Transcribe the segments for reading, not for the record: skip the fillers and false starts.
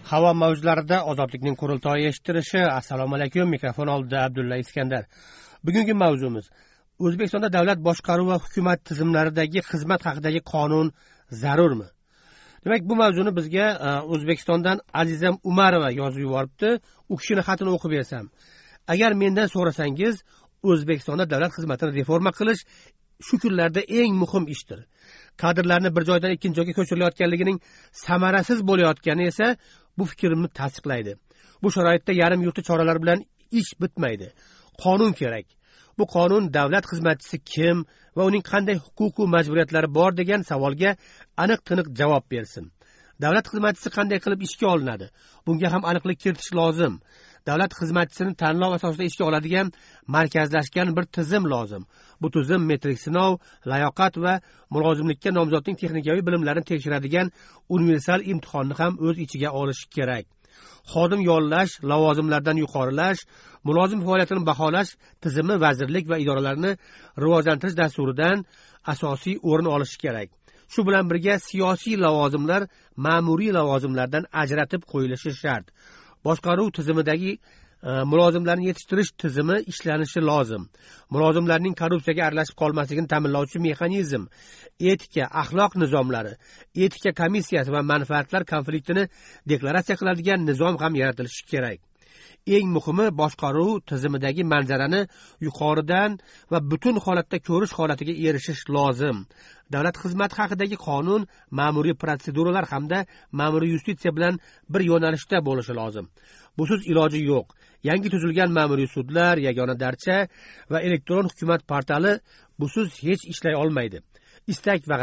Havo mavjlarida ozodlikning qurultoyi eshittirishi. Assalomu alaykum. Mikrofon oldida Abdulla Iskandar. Bugungi mavzumiz O'zbekistonda davlat boshqaruvi va hukumat tizimlaridagi xizmat haqidagi qonun zarurmi? Demak, bu mavzuni bizga O'zbekistondan Azizam Umarova yozib yuboribdi. U kishini xatini o'qib bersam. Agar mendan so'rasangiz, O'zbekistonda davlat xizmatini reforma qilish shu kunlarda eng muhim ishdir. Kadrlarni bir joydan ikkinchi joyga ko'chirilayotganligining samarasiz bo'layotgani esa bu fikrimni tasdiqlaydi. Bu sharoitda yarim yurtli choralar bilan ish bitmaydi. Qonun kerak. Bu qonun davlat xizmatchisi kim va uning qanday huquq va majburiyatlari bor degan savolga aniq-tiniq javob bersin. Davlat xizmatchisi qanday qilib ishga olinadi? Bunga ham aniqlik kiritish lozim. Davlat xizmatchisini tanlov asosida ishga oladigan markazlashgan bir tizim lozim. Bu tizim metrik sinov, layoqat va mulozimlikka nomzodning texnikaviy bilimlarini tekshiradigan universal imtihonni ham o'z ichiga olishi kerak. Xodim yollash, lavozimlardan yuqorilash, mulozim faoliyatini baholash tizimi vazirlik va idoralarni rivojlantirish dasturidan asosiy o'rin olishi kerak. Shu bilan birga siyosiy lavozimlar ma'muriy lavozimlardan ajratib qo'yilishi shart. Boshqaruv tizimidagi mulozimlarni yetishtirish tizimi ishlanishi lozim. Mulozimlarning korrupsiyaga aralashib qolmasligini ta'minlovchi mexanizm, etika, axloq nizomlari, etika komissiyasi va manfaatlar konfliktini deklaratsiya qiladigan nizom ham yaratilishi kerak. Eng muhimi, boshqaruv tizimidagi manzarani yuqoridan va butun holatda ko'rish holatiga erishish lozim. Davlat xizmati haqidagi qonun ma'muriy protseduralar hamda ma'muriy yustitsiya bilan bir yo'nalishda bo'lishi lozim. Busiz iloji yo'q. Yangi tuzilgan ma'muriy sudlar, yagona darcha va elektron hukumat portali busiz hech ishlay olmaydi. Istak va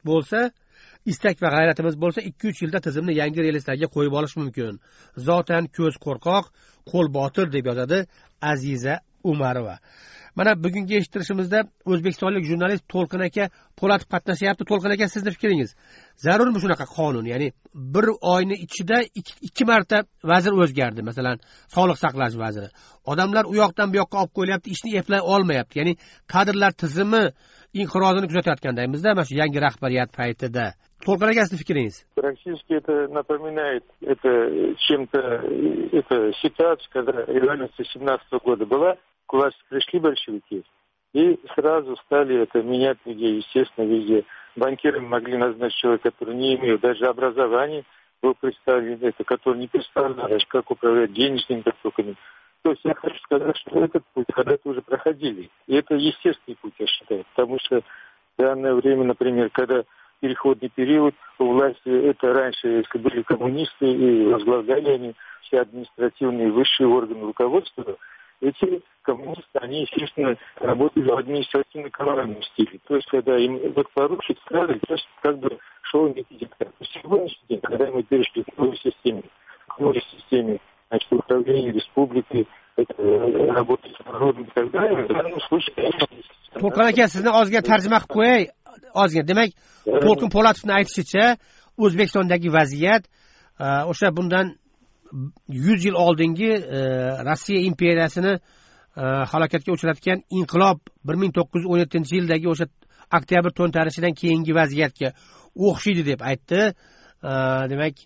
g'ayratimiz bo'lsa 2-3 yilda tizimni yangi relslarga qo'yib olish mumkin. Zotan ko'z qo'rqoq, qo'l botir deb yozadi Aziza Umarova. Mana bugungi eshittirishimizda o'zbekistonlik jurnalist To'lqin aka Po'latov qatnashyapti. To'lqin aka, sizning fikringiz, zarurmi shunaqa qonun? Ya'ni bir oyni ichida 2 marta vazir o'zgardi, masalan, sog'liq saqlash vaziri. Odamlar u yoqdan bu yoqqa olib qo'yilyapti, ishni eplay olmayapti. Ya'ni kadrlar tizimi inqirozini kuzatayotgandaymizda mana shu yangi rahbariyat paytida. To'lqin aka, sizning fikringiz? Практически это напоминает чем-то ситуацию, когда революция 17 года была. К власти пришли большевики и сразу стали это менять везде, естественно, везде. Банкиры могли назначить человека, который не имел даже образования, был представлен, который не представлял, как управлять денежными потоками. То есть я хочу сказать, что этот путь когда-то уже проходили. И это естественный путь, я считаю. Потому что в данное время, например, когда переходный период у власти, это раньше, если были коммунисты и возглавляли они все административные высшие органы руководства, эти коммунисты, они, естественно, работали в административно-коммунальном стиле. То есть, когда им вот поручить сразу, то есть, как бы шел некий диктат. Сегодняшний день, когда мы перешли к новой системе, значит, управления республикой, работы с народом и так далее, в данном случае... To'lqin aka, sizni ozga tarjima qilib qo'yay. Ozga, demak, To'lqin Po'latovning aytishicha, O'zbekistondagi vaziyat o'sha bundan 100 yil oldingi Rossiya imperiyasini halokatga uchratgan inqilob 1917-yildagi o'sha oktyabr to'ntarishidan keyingi vaziyatga o'xshaydi deb aytdi. Demak,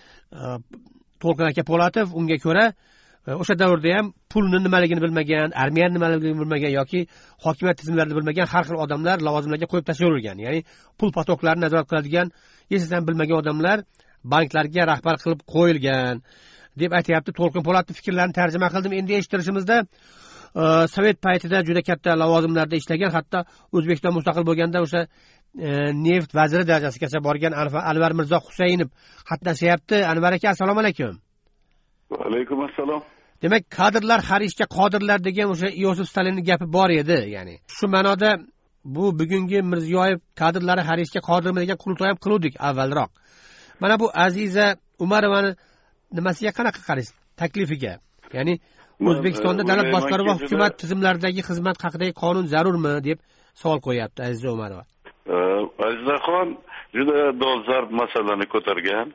To'lqin aka Po'latov, unga ko'ra o'sha davrda ham pulni nimaligini bilmagan, armiyani nimaligini bilmagan yoki hokimiyat tizimlarini bilmagan har xil odamlar lavozimlarga qo'yib tashlaverilgan. Ya'ni pul potoklarini nazorat qiladigan hech bilmagan odamlar banklarga rahbar qilib qo'yilgan deb aytayapti. To'lqin Po'latov fikrlarini tarjima qildim. Endi eshittirishimizda sovet paytida juda katta lavozimlarda ishlagan, hatto O'zbekiston mustaqil bo'lganda o'sha neft vaziri darajasigacha borgan Anvar Mirzo Husaynov qatnashyapti. Anvar aka, assalomu alaykum. Va alaykum assalom. Demak, kadrlar har ishga qodirlar degan o'sha Iosif Stalinning gapi bor edi, ya'ni. Shu ma'noda bu bugungi Mirziyoyev kadrlari har ishga qodirmi degan qurultoy ham qiluvdik avvalroq. Mana bu Aziza Umarovani nimasiga qanaqa qaraysiz? Taklifiga. Ya'ni O'zbekistonda davlat boshqaruvi va hukumat tizimlaridagi xizmat haqidagi qonun zarurmi deb savol qo'yapti Aziza Umarova. Azizaxon juda dolzarb masalani ko'targan.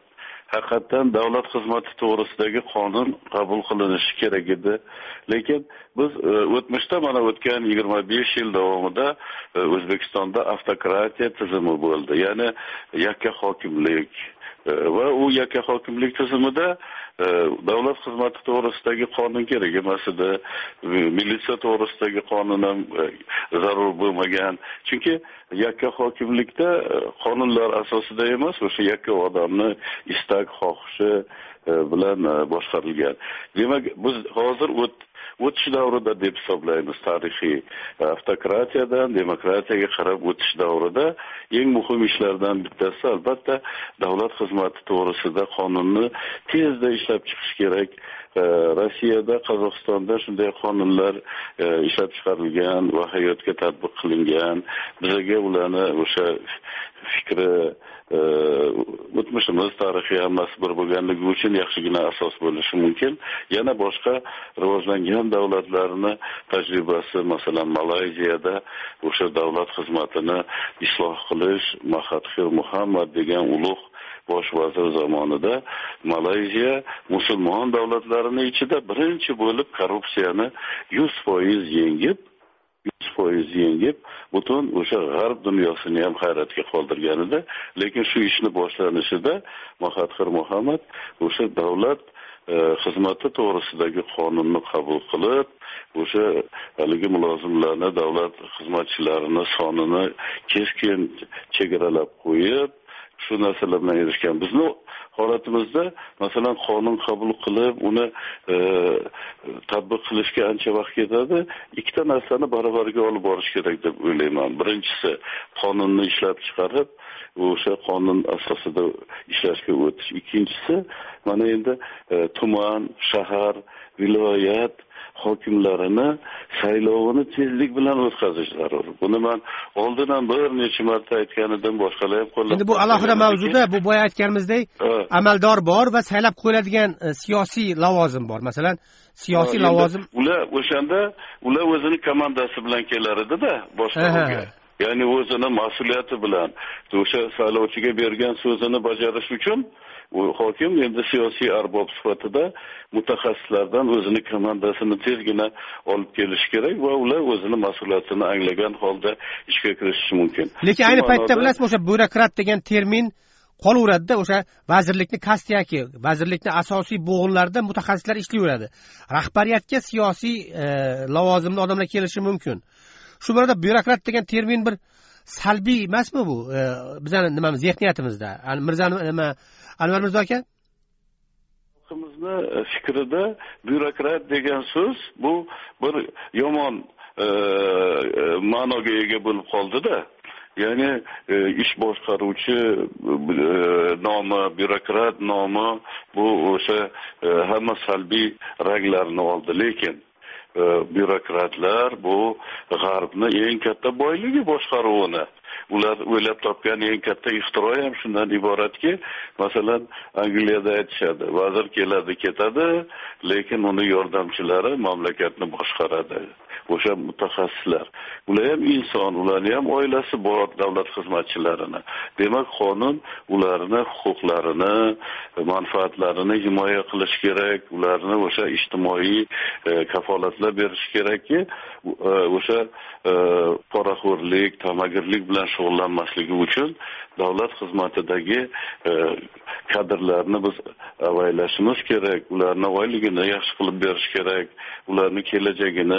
haqiqatdan davlat xizmati to'g'risidagi qonun qabul qilinishi kerak edi. Lekin biz o'tmishda mana o'tgan 25 yil davomida O'zbekistonda avtokratiya tizimi bo'ldi. Ya'ni yakka hokimlik va u yakka hokimlik tizimida davlat xizmati to'g'risidagi qonun kerak emas edi. Militsiya to'g'risidagi qonun ham zarur bo'lmagan. Chunki yakka hokimlikda qonunlar asosida emas, o'sha yakka odamni istak, xohishi bilan boshqarilgan. Demak, biz hozir o'tish davrida deb hisoblaymiz. Tarixiy avtokratiyadan demokratiyaga qarab o'tish davrida eng muhim ishlardan bittasi albatta davlat xizmati to'g'risida qonunni tezda ishlab chiqish kerak. Rossiyada, Qozog'istonda shunday qonunlar ishlab chiqarilgan va hayotga tatbiq qilingan. Bizga ularni o'sha fikri o'tmishimiz, tarixiy hammasi bir bo'lganligi uchun yaxshigina asos bo'lishi mumkin. Yana boshqa rivojlangan davlatlarni tajribasi, masalan Malayziyada o'sha davlat xizmatini isloh qilish Mahathir Muhammad degan ulug' bosh vazir zamonida Malayziya musulmon davlatlarining ichida birinchi bo'lib korrupsiyani 100% yengib, butun o'sha g'arb dunyosini ham hayratga qoldirgan edi. Lekin shu ishni boshlanishida Mahathir Muhammad o'sha davlat xizmati to'g'risidagi qonunni qabul qilib, o'sha haligi mulozimlarni, davlat xizmatchilarini sonini keskin chegaralab qo'yib, shu narsalar bilan erishgan. Bizni holatimizda masalan qonun qabul qilib, uni tatbiq qilishga ancha vaqt ketadi. Ikkita narsani baravariga olib borish kerak deb o'ylayman. Birinchisi, qonunni ishlab chiqarib, o'sha qonun asosida ishlashga o'tish. Ikkinchisi, mana endi tuman, shahar, viloyat hokimlarini saylovini tezlik bilan o'tkazish zarur. Buni men oldin ham bir necha marta aytgan edim, boshqalar ham qo'llab. Endi bu alohida mavzuda, bu boya aytganimizdek, amaldor bor va saylab qo'yiladigan siyosiy lavozim bor. Masalan, siyosiy lavozim ular o'shanda o'zining komandasi bilan kelar edi-da boshqaruvga. Ya'ni o'zini mas'uliyati bilan o'sha saylovchiga bergan so'zini bajarish uchun u hokim endi siyosiy arbob sifatida mutaxassislardan o'zini komandasini tezgina olib kelish kerak va ular o'zini mas'uliyatini anglagan holda ishga kirishishi mumkin. Lekin ayni paytda bilasizmi, o'sha byurokrat degan termin qolaveradi-da, o'sha vazirlikni kastiyaki, vazirlikni asosiy bo'g'inlarida mutaxassislar ishlayveradi. Rahbariyatga siyosiy lavozimli odamlar kelishi mumkin. Shu borada byurokrat degan termin bir salbiy emasmi bu? Bizning nimamiz, zehniyatimizda. Anvar Mirzo aka? Xalqimizni fikrida byurokrat degan so'z bu bir yomon ma'noga ega bo'lib qoldi-da. Ya'ni ish boshqaruvchi nomi, byurokrat nomi bu o'sha hamma salbiy ranglarni oldi. Lekin byurokratlar bu g'arbni eng katta boyligi boshqaruvini. Ular o'ylab topgan eng katta ixtiro ham shundan iboratki, masalan, Angliyada aytishadi, vazir keladi, ketadi, lekin uni yordamchilari mamlakatni boshqaradi. O'sha mutaxassislar. Ular ham inson, ularning ham oilasi bor, davlat xizmatchilarini. Demak, qonun ularni huquqlarini, manfaatlarini himoya qilish kerak, ularni o'sha ijtimoiy kafolatlar berish kerakki, o'sha poraxo'rlik, tamagirlik bilan shug'ullanmasligi uchun davlat xizmatidagi kadrlarni biz avaylashimiz kerak, ularning oyligini yaxshi qilib berish kerak, ularning kelajagini,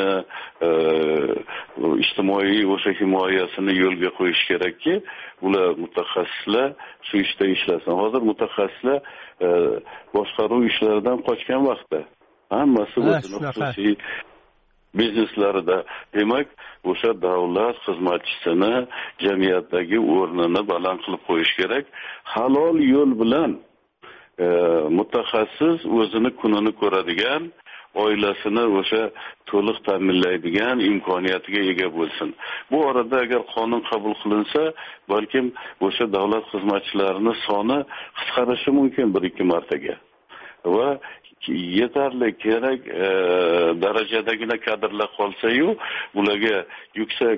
ijtimoiy o'sha himoyasini yo'lga qo'yish kerakki, ular mutaxassislar shu ishda ishlasin. Hozir mutaxassislar boshqaruv ishlaridan qochgan vaqtda hammasi o'zining xususiy bizneslarida. Demak, o'sha davlat xizmatchisini jamiyatdagi o'rnini baland qilib qo'yish kerak. Halol yo'l bilan mutaxassis o'zini kunini ko'radigan, oilasini o'sha to'liq ta'minlaydigan imkoniyatiga ega bo'lsin. Bu orada agar qonun qabul qilinsa, balkim o'sha davlat xizmatchilarining soni qisqarishi mumkin 1-2 martaga. Va yetarli kerak darajadagina kadrlar qolsa-yu, ularga yuksak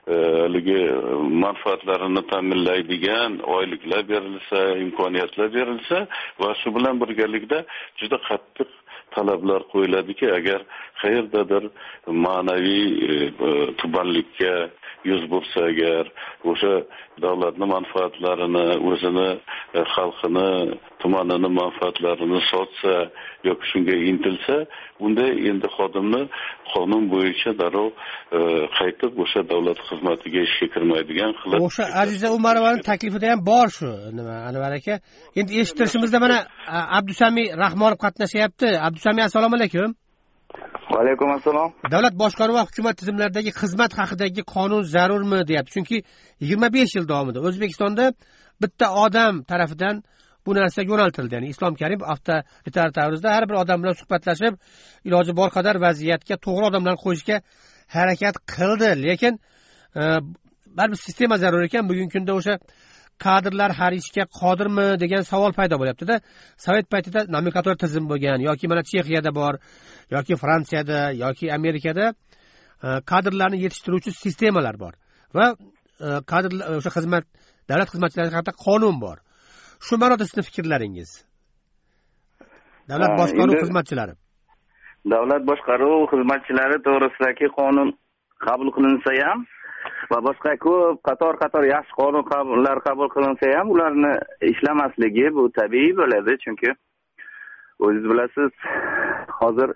haligi manfaatlarini ta'minlaydigan oyliklar berilsa, imkoniyatlar berilsa va shu bilan birgalikda juda qattiq talablar qo'yiladiki, agar qayerdadir ma'naviy tubanlikka yuz bo'lsa, agar o'sha davlatning manfaatlarini, o'zini xalqini, tumanini manfaatlarini sotsa yoki shunga intilsa, unda endi xodimni qonun bo'yicha darrov qaytib o'sha davlat xizmatiga ishga kirmaydigan qilib. O'sha Aziza Umarovaning taklifida ham bor shu, nima Anvar aka. Endi eshittirishimizda mana Abdusami Rahmonov qatnashyapti. Abdusami, assalomu alaykum. Va alaykum assalom. Davlat boshqaruvi va hukumat tizimlaridagi xizmat haqidagi qonun zarurmi deyapti. Chunki 25 yil davomida O'zbekistonda bitta odam tarafidan bu narsa yo'naltirildi. Ya'ni Islom Karimov avtoritar tarzda har bir odam bilan suhbatlashib, iloji bor qadar vaziyatga to'g'ri odamlarni qo'yishga harakat qildi. Lekin baribir sistema zarur ekan. Bugungi kunda o'sha kadrlar har ishga qodirmi degan savol paydo bo'lyapti-da. Sovet paytida nomenklatura tizim bo'lgan yoki mana Chexiyada bor, yoki Fransiyada, yoki Amerikada kadrlarni yetishtiruvchi sistemalar bor va kadrlar o'sha xizmat davlat xizmatchilari haqida qonun bor. Shu ma'noda sizning fikrlaringiz? Davlat boshqaruv xizmatchilari. Davlat boshqaruv xizmatchilari to'g'risidagi qonun qabul qilinsa ham va boshqa ko'p qator yaxshi qonunlar qabul qilinsa ham ularni ishlamasligi bu tabiiy bo'ladi, chunki o'zingiz bilasiz, hozir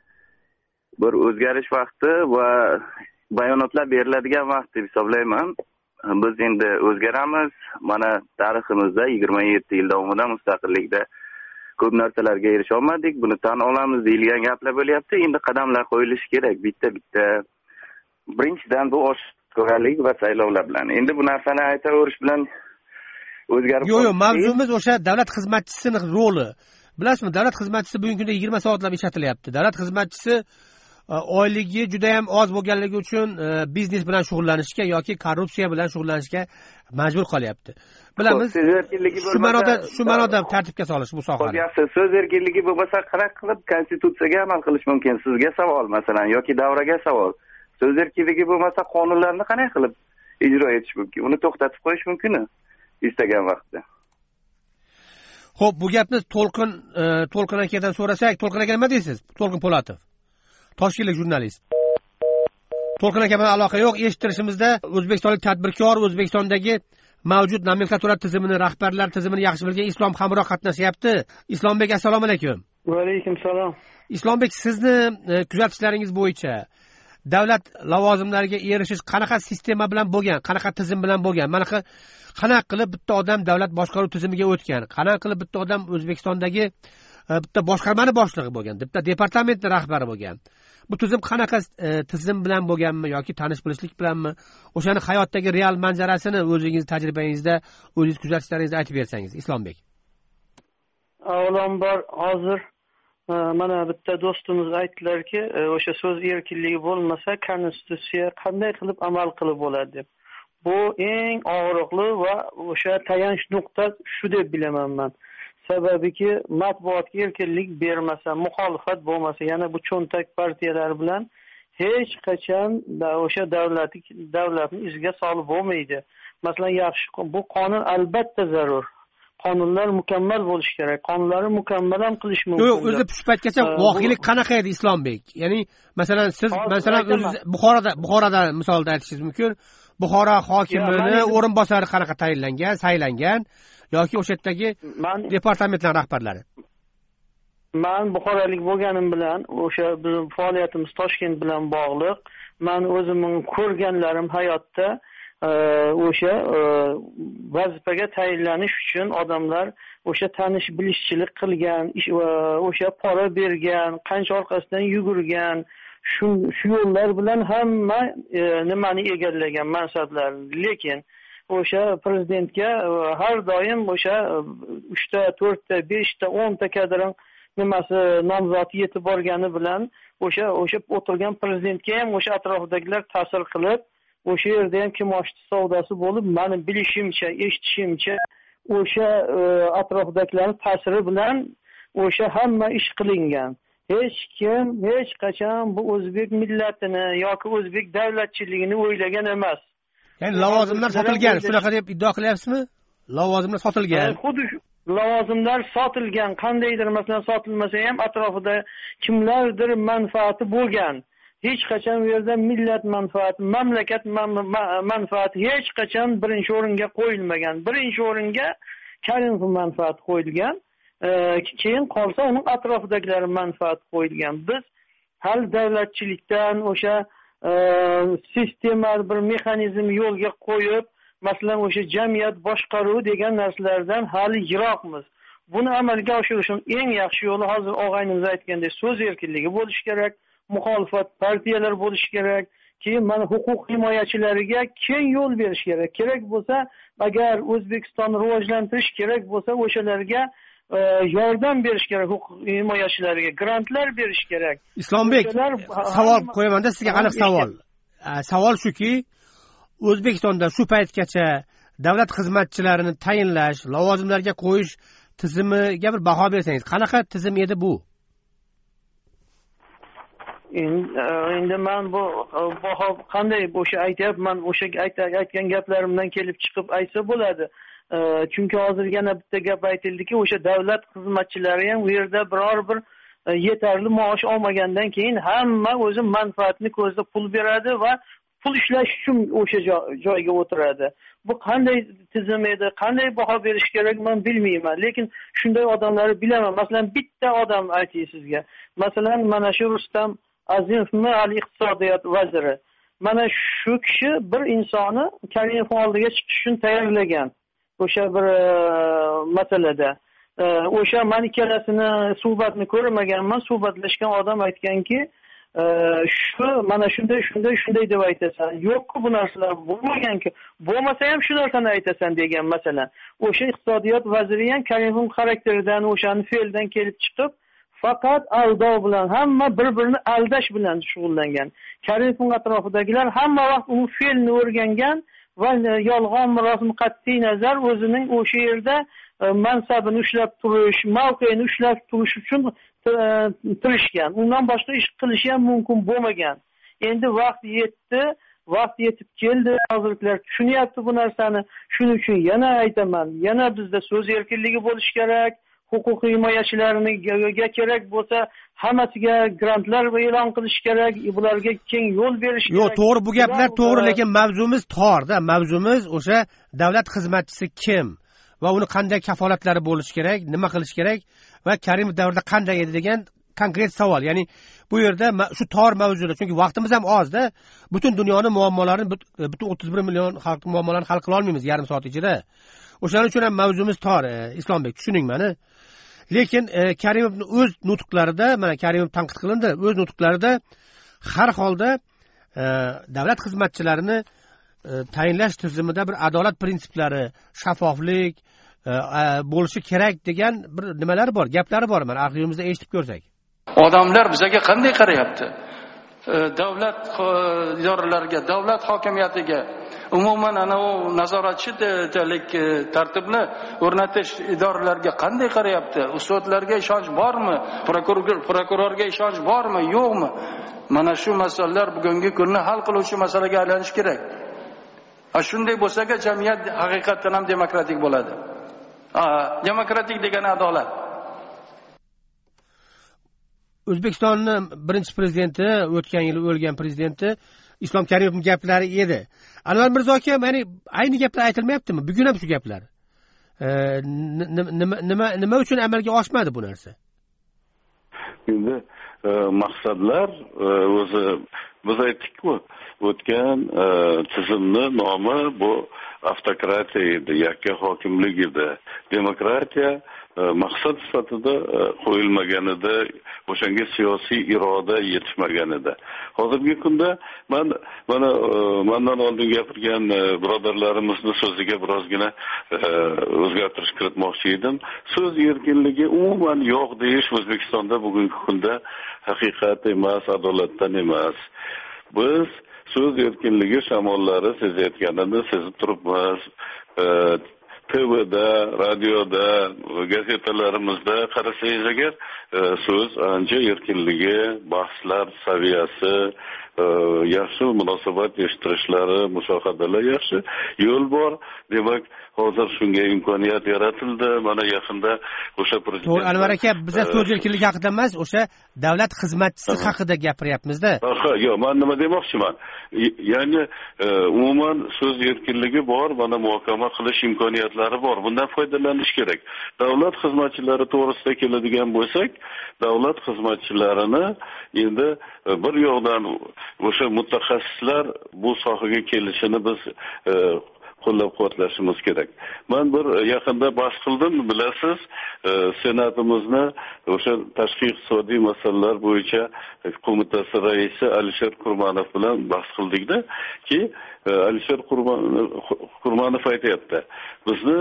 bir o'zgarish vaqti va bayonotlar beriladigan vaqt deb hisoblayman. Biz endi o'zgaramiz. Mana tariximizda 27 yil davomida mustaqillikda ko'p narsalarga erisha olmadik. Buni tan olamiz deyilgan gaplar bo'lyapti. Endi qadamlar qo'yilishi kerak, bitta. Birinchidan bu oshkoralik va saylovlar bilan. Endi bu narsani aytaverish bilan o'zgarib yo'q, mavzumiz o'sha davlat xizmatchisining roli. Bilasizmi, davlat xizmatchisi bugungi kunda 20 soatlab ishlatilyapti. Davlat xizmatchisi oyligi juda ham oz bo'lganligi uchun biznes bilan shug'ullanishga yoki korrupsiya bilan shug'ullanishga majbur qolyapti. Bilamiz. Shu ma'noda tartibga solish bu sohani. So'z erkinligi bo'lmasa qanaqa qilib konstitutsiyaga amal qilish mumkin? Sizga savol masalan yoki davraga savol. So'z erkinligi bo'lmasa qonunlarni qanday qilib ijro etish mumkin? Uni to'xtatib qo'yish mumkin-mi istagan vaqtda? Xo'p, bu gapni To'lqin akadan so'rasak, To'lqin aka nima deysiz? To'lqin Po'latov, toshkentlik jurnalist. To'lqin aka bilan aloqa yo'q. Eshittirishimizda o'zbekistonlik tadbirkor O'zbekistondagi mavjud nomenklatura tizimini, rahbarlar tizimini yaxshi bilgan Islom Hamroh qatnashyapti. Islombek, assalomu alaykum. Va alaykum salom. Islombek, sizni kuzatishlaringiz bo'yicha davlat lavozimlariga erishish qanaqa sistema bilan bo'lgan, qanaqa tizim bilan bo'lgan? Mana qanaqa qilib bitta odam davlat boshqaruv tizimiga o'tgan? Qanaqa qilib bitta odam O'zbekistondagi bitta boshqarmani boshlig'i bo'lgan, bitta departamentning rahbari bo'lgan? Bu tizim qanaqa tizim bilan bo'lganmi yoki tanish bilishlik bilanmi? O'shani hayotdagi real manzarasini o'zingiz tajribangizda, o'zingiz kuzatishlaringizda aytib bersangiz, Islombek. Avvalambor hozir mana bitta do'stimiz aytdilarki, o'sha so'z erkinligi bo'lmasa, konstitutsiya qanday qilib amal qilib bo'ladi deb. Bu eng og'riqli va o'sha tayanch nuqta shu deb bilaman men. Sababiki matbuotga erkinlik bermasa, muxolifat bo'lmasa, yana bu cho'ntak partiyalar bilan hech qachon o'sha davlatni iziga solib bo'lmaydi. Masalan, yaxshi bu qonun albatta zarur. Qonunlar mukammal bo'lishi kerak. Qonunlarni mukammal ham qilish mumkin. Yo'q, o'zi shu paytgacha voqelik qanaqa edi, Islombek? Ya'ni, masalan, siz o'zingiz Buxoroda misolda aytishingiz mumkin. Buxoro hokimini o'rinbosari qanaqa tayinlangan, saylangan yoki o'sha yerdagi departamentlar rahbarlari? Men buxorolik bo'lganim bilan o'sha bizning faoliyatimiz Toshkent bilan bog'liq. Men o'zimning ko'rganlarim hayotda o'sha vazifaga tayinlanish uchun odamlar o'sha tanish bilishchilik qilgan, o'sha pora bergan, qancha orqasidan yugurgan, shu yo'llar bilan hamma nimani egallagan mansablarni. Lekin o'sha prezidentga har doim o'sha 3 ta, 4 ta, 5 ta, 10 ta kadrning nimasi nomzodi yetib borgani bilan o'sha o'tirgan prezidentga ham o'sha atrofidagilar ta'sir qilib, o'sha yerda ham kimoshdi savdosi bo'lib, meni bilishimcha, eshitishimcha o'sha atrofidagilarning ta'siri bilan o'sha hamma ish qilingan. Hech kim hech qachon bu o'zbek millatini yoki o'zbek davlatchiligini o'ylagan emas. Ya'ni lavozimlar sotilgan, shunaqa deb iddao qilyapsizmi? Lavozimlar sotilgan. Xuddi lavozimlar sotilgan, qandaydir masalan sotilmasa ham atrofida kimlardir manfaati bo'lgan. Hech qachon bu yerda millat manfaati, mamlakat manfaati hech qachon birinchi o'ringa qo'yilmagan. Birinchi o'ringa Karimov manfaati qo'yilgan. Keyin qolsa uning atrofidagilar manfaati qo'yilgan. Biz hal davlatchilikdan o'sha sistema bir mexanizm yo'lga qo'yib, masalan o'sha jamiyat boshqaruvi degan narsalardan hali yiroqmiz. Buni amalga oshirishning eng yaxshi yo'li hozir og'aynimiz aytgandek so'z erkinligi bo'lishi kerak, muxolifat partiyalar bo'lishi kerak, keyin mana huquq himoyachilariga keng yo'l berish kerak. Kerak bo'lsa, agar O'zbekistonni rivojlantirish kerak bo'lsa, o'shalarga yordam berish kerak, huquq himoyachilariga grantlar berish kerak. Islombek, savol qo'yaman-da sizga, aniq savol. Savol shuki, O'zbekistonda shu paytgacha davlat xizmatchilarini tayinlash, lavozimlarga qo'yish tizimiga bir baho bersangiz, qanaqa tizim edi bu? Endi men bu baho qanday o'sha aytyapman, o'sha aytgan gaplarimdan kelib chiqib aytsa bo'ladi. Chunki hozir yana bitta gap aytildiki, o'sha davlat xizmatchilari ham u yerda biror bir yetarli maosh olmagandan keyin hamma o'zi manfaatini ko'zda pul beradi va pul ishlash uchun o'sha joyga o'tiradi. Bu qanday tizim edi, qanday baho berish kerak men bilmayman, lekin shunday odamlarni bilaman. Masalan, bitta odam aytay sizga. Masalan, mana shu Rustam Azimovni al-iqtisodiyot vaziri. Mana shu kishi bir insonni Karimov oldiga chiqish uchun tayyorlagan. O'sha bir masalada. O'sha men ikkalasini suhbatni ko'rmaganman, suhbatlashgan odam aytganki, shu mana shunday deb aytasan. Yo'q-ku bu narsalar bo'lmagan-ku. Bo'lmasa ham shu narsani aytasan degan masalan. O'sha iqtisodiyot vaziri ham Karimov xarakteridan, o'shani fe'ldan kelib chiqib, faqat aldov bilan, hamma bir-birini aldash bilan shug'ullangan. Karimov atrofidagilar hamma vaqt uning fe'lini o'rgangan va yolg'on mirosini qat'iy nazar o'zining o'sha yerda mansabini ushlab turish, mavqeini ushlab turish uchun tirishgan. Undan boshqa ish qilishi ham mumkin bo'lmagan. Endi vaqt yetib keldi. Hozirgilar tushunyapti bu narsani. Shuning uchun yana aytaman, yana bizda so'z erkinligi bo'lishi kerak. Huquq himoyachilariga kerak bo'lsa, hammasiga grantlar e'lon qilish kerak, bularga keng yo'l berish kerak. Yo'q, to'g'ri, bu gaplar to'g'ri, lekin mavzumiz torda. Mavzumiz o'sha davlat xizmatchisi kim va uni qanday kafolatlari bo'lishi kerak, nima qilish kerak va Karimov davrida qanday edi degan konkret savol. Ya'ni bu yerda shu tor mavzular, chunki vaqtimiz ham ozda, butun dunyoning muammolarini, butun 31 million xalq muammolarini hal qila olmaymiz yarim soat ichida. O'shaning uchun ham mavzumiz tor, Islombek, tushuning meni. Lekin Karimovning o'z nutqlarida, mana Karimov tanqid qilindi, o'z nutqlarida har holda davlat xizmatchilarini tayinlash tizimida bir adolat prinsiplari, shaffoflik bo'lishi kerak degan bir nimalar bor, gaplari bor. Mana arxivimizda eshitib ko'rsak. Odamlar bizga qanday qarayapti? Davlat idoralariga, davlat hokimiyatiga, umuman ana u nazoratchilik tartibni o'rnatish idoralariga qanday qarayapti? Ustozlarga ishonch bormi? Prokurorga ishonch bormi, yo'qmi? Mana shu masalalar bugungi kunni hal qiluvchi masalaga aylanishi kerak. Shunday bo'lsa-ki, jamiyat haqiqatan ham demokratik bo'ladi. Demokratik degani adolat. O'zbekistonning birinchi prezidenti, o'tgan yil o'lgan prezidenti Islom Karimovning gaplari edi. Anvar Mirzo aka, ya'ni ayni gaplar aytilmayaptimi? Bugun ham shu gaplar. Nima uchun amalga oshmadi bu narsa? Endi maqsadlar o'zi biz aytdik-ku, o'tgan tizimni nomi bu avtokratiya edi, yakka hokimlik edi. Demokratiya maqsad sifatida qo'yilmaganida, o'shanga siyosiy iroda yetishmaganida. Hozirgi kunda mendan oldin gapirgan birodarlarimizni so'ziga birozgina o'zgartirish kiritmoqchi edim. So'z erkinligi umuman yo'q deyish O'zbekistonda bugungi kunda haqiqat emas, adolatdan emas. Biz so'z erkinligi shamollari sezayotganini sezib turibmiz. TV'da, radioda, gazetalarimizda qarasangiz agar so'z ancha erkinligi, bahslar saviyasi yaxshi munosabat yetishtirishlari, mushohadalar yaxshi, yo'l bor. Demak, hozir shunga imkoniyat yaratildi. Mana yaqinda o'sha prezident Anvar aka, biz so'z erkinligi haqida emas, o'sha davlat xizmatchisi haqida gapiryapmiz-da. Yo'q, men nima demoqchiman? Ya'ni umuman so'z erkinligi bor, mana muhokama qilish imkoniyatlari bor. Bundan foydalanish kerak. Davlat xizmatchilari to'g'risida keladigan bo'lsak, davlat xizmatchilarini endi bir yo'qdan o'sha mutaxassislar bu sohaga kelishini biz qo'llab-quvvatlashimiz kerak. Men bir yaqinda bahs qildim, bilasiz, senatimizni o'sha tashqi iqtisodiy masalalar bo'yicha qo'mitasi raisi Alisher Kurmanov bilan bahs qildikda, ki Alisher Kurmanov aytayapti, bizni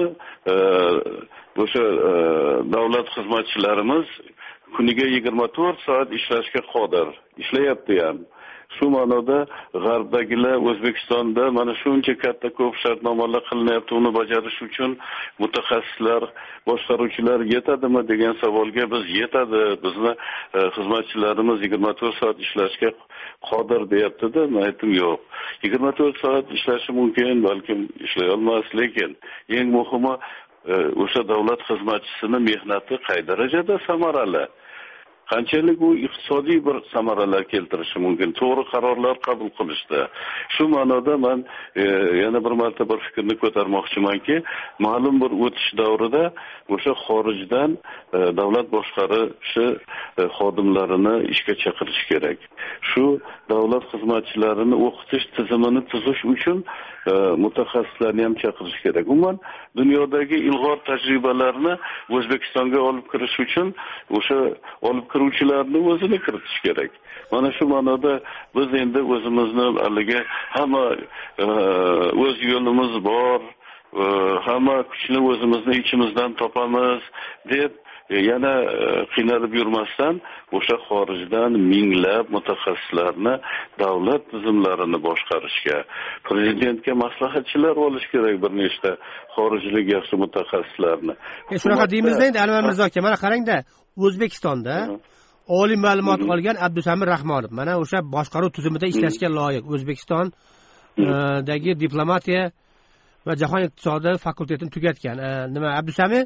o'sha davlat xizmatchilarimiz kuniga 24 soat ishlashga qodir, ishlayapti ham. Shu ma'noda g'arbdagilar O'zbekistonda mana shuncha katta ko'p shartnomalar qilinyapti, uni bajarish uchun mutaxassislar, boshqaruvchilar yetadimi degan savolga biz yetadi, bizni xizmatchilarimiz 24 soat ishlashga qodir deyapti-da. Men aytdim, yo'q. 24 soat ishlashi mumkin, balkim ishlay olmas, lekin eng muhimi o'sha davlat xizmatchisini mehnati qay darajada samarali, qanchalik u iqtisodiy bir samaralar keltirishi mumkin, to'g'ri qarorlar qabul qilishda. Shu ma'noda men yana bir marta bir fikrni ko'tarmoqchimanki, ma'lum bir o'tish davrida o'sha xorijdan davlat boshqarishi xodimlarini ishga chaqirish kerak. Shu davlat xizmatchilarini o'qitish tizimini tuzish uchun mutaxassislarni ham chaqirish kerak. Umuman dunyodagi ilg'or tajribalarni O'zbekistonga olib kirish uchun o'sha olib kiruvchilarni o'zini kiritish kerak. Mana shu ma'noda biz endi o'zimizni haligi hamma o'z yo'limiz bor, hamma kuchni o'zimizni ichimizdan topamiz deb yana qiynalib yurmasdan o'sha xorijdan minglab mutaxassislarni davlat tizimlarini boshqarishga, prezidentga maslahatchilar olish kerak, bir nechta xorijlik yaxshi mutaxassislarni. Shunaqa deymiz-da endi Anvar Mirzo aka, mana qarang-da, O'zbekistonda oliy ma'lumot olgan Abdusamir Rahmonov mana o'sha boshqaruv tizimida ishlashga loyiq. O'zbekistondagi diplomatiya va jahon iqtisodi fakultetini tugatgan. Nima Abdusamir?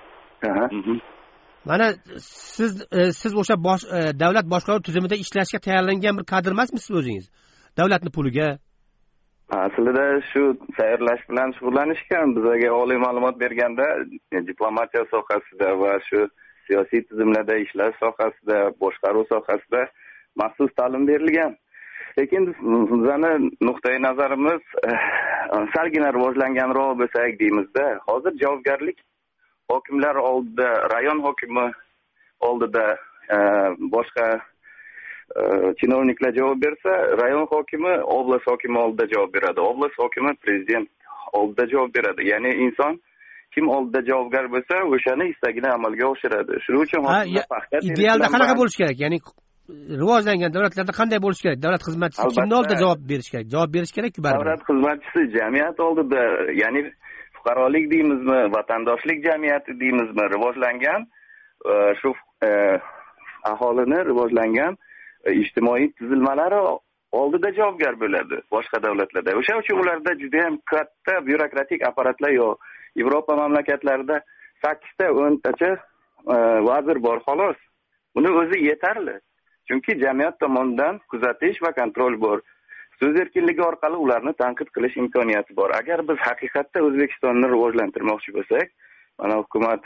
Mana siz o'sha davlat boshqaruv tizimida ishlashga tayyorlangan bir kadr emasmisiz o'zingiz? Davlatning puliga. Aslida shu tayyorlash bilan shug'ullanishgan, bizga oliy ma'lumot berganda diplomatiya sohasida va shu siyosiy tizimlarda ishlash sohasida, boshqaruv sohasida maxsus ta'lim berilgan. Lekin bizning nuqtai nazarimiz salgina rivojlanganroq bo'lsak deymizda, hozir javobgarlik hokimlar oldida, rayon hokimi oldida boshqa chinovniklar javob bersa, rayon hokimi oblast hokimi oldida javob beradi, oblast hokimi prezident oldida javob beradi. Ya'ni inson kim oldida javobgar bo'lsa, o'shani istagini amalga oshiradi. Shuning uchun idealda qanaqa bo'lish kerak? Ya'ni rivojlangan davlatlarda qanday bo'lish kerak? Davlat xizmatchisi kimning oldida javob berish kerak? Javob berish kerak-ku baribir. Davlat xizmatchisi jamiyat oldida, ya'ni fuqarolik deymizmi, vatandoshlik jamiyati deymizmi, rivojlangan shu aholini rivojlangan ijtimoiy tuzilmalari oldida javobgar bo'ladi boshqa davlatlarda. O'sha uchun ularda juda ham katta byurokratik apparatlar yo'q. Yevropa mamlakatlarida 8 ta 10 tacha vazir bor xolos. Buni o'zi yetarli. Chunki jamiyat tomonidan kuzatish va kontrol bor. So'z erkinligi orqali ularni tanqid qilish imkoniyati bor. Agar biz haqiqatda O'zbekistonni rivojlantirmoqchi bo'lsak, mana hukumat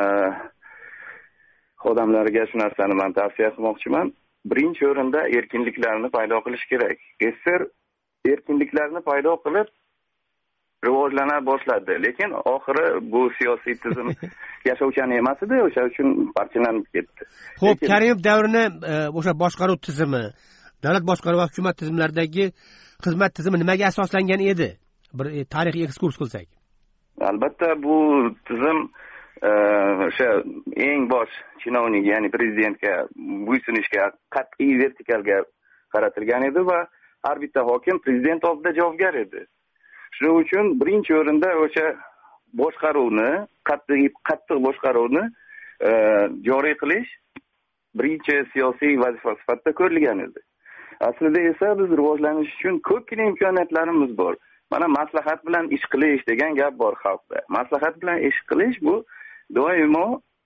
xodimlariga shu narsani men tavsiya qilmoqchiman. Birinchi o'rinda erkinliklarni paydo qilish kerak. Sr erkinliklarni paydo qilib rivojlana boshladi, lekin oxiri bu siyosiy tizim yashovchan emas edi, o'sha uchun parchalanib ketdi. Xo'p, Karimov davrini o'sha boshqaruv tizimi, davlat boshqaruvi va hukumat tizimlaridagi xizmat tizimi nimaga asoslangan edi? Bir tarixiy ekskurs qilsak. Albatta bu tizim o'sha eng bosh chinovnik, ya'ni prezidentga bo'ysunishga, qat'iy vertikalga qaratilgan edi va har bitta hokim prezident oldida javobgar edi. Shuning uchun birinchi o'rinda o'sha boshqaruvni, qattiq boshqaruvni joriy qilish birinchi siyosiy vazifa sifatida ko'rilgan edi. Aslida esa biz rivojlanish uchun ko'pgina imkoniyatlarimiz bor. Mana maslahat bilan ish qilish degan gap bor xalqda. Maslahat bilan ish qilish bu doimo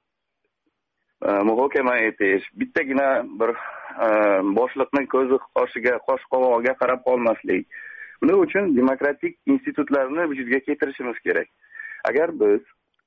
muhokama etish, bittagina bir boshliqning ko'zi qoshiga, qosh qovog'iga qarab qolmaslik. Buning uchun demokratik institutlarni vujudga keltirishimiz kerak. Agar biz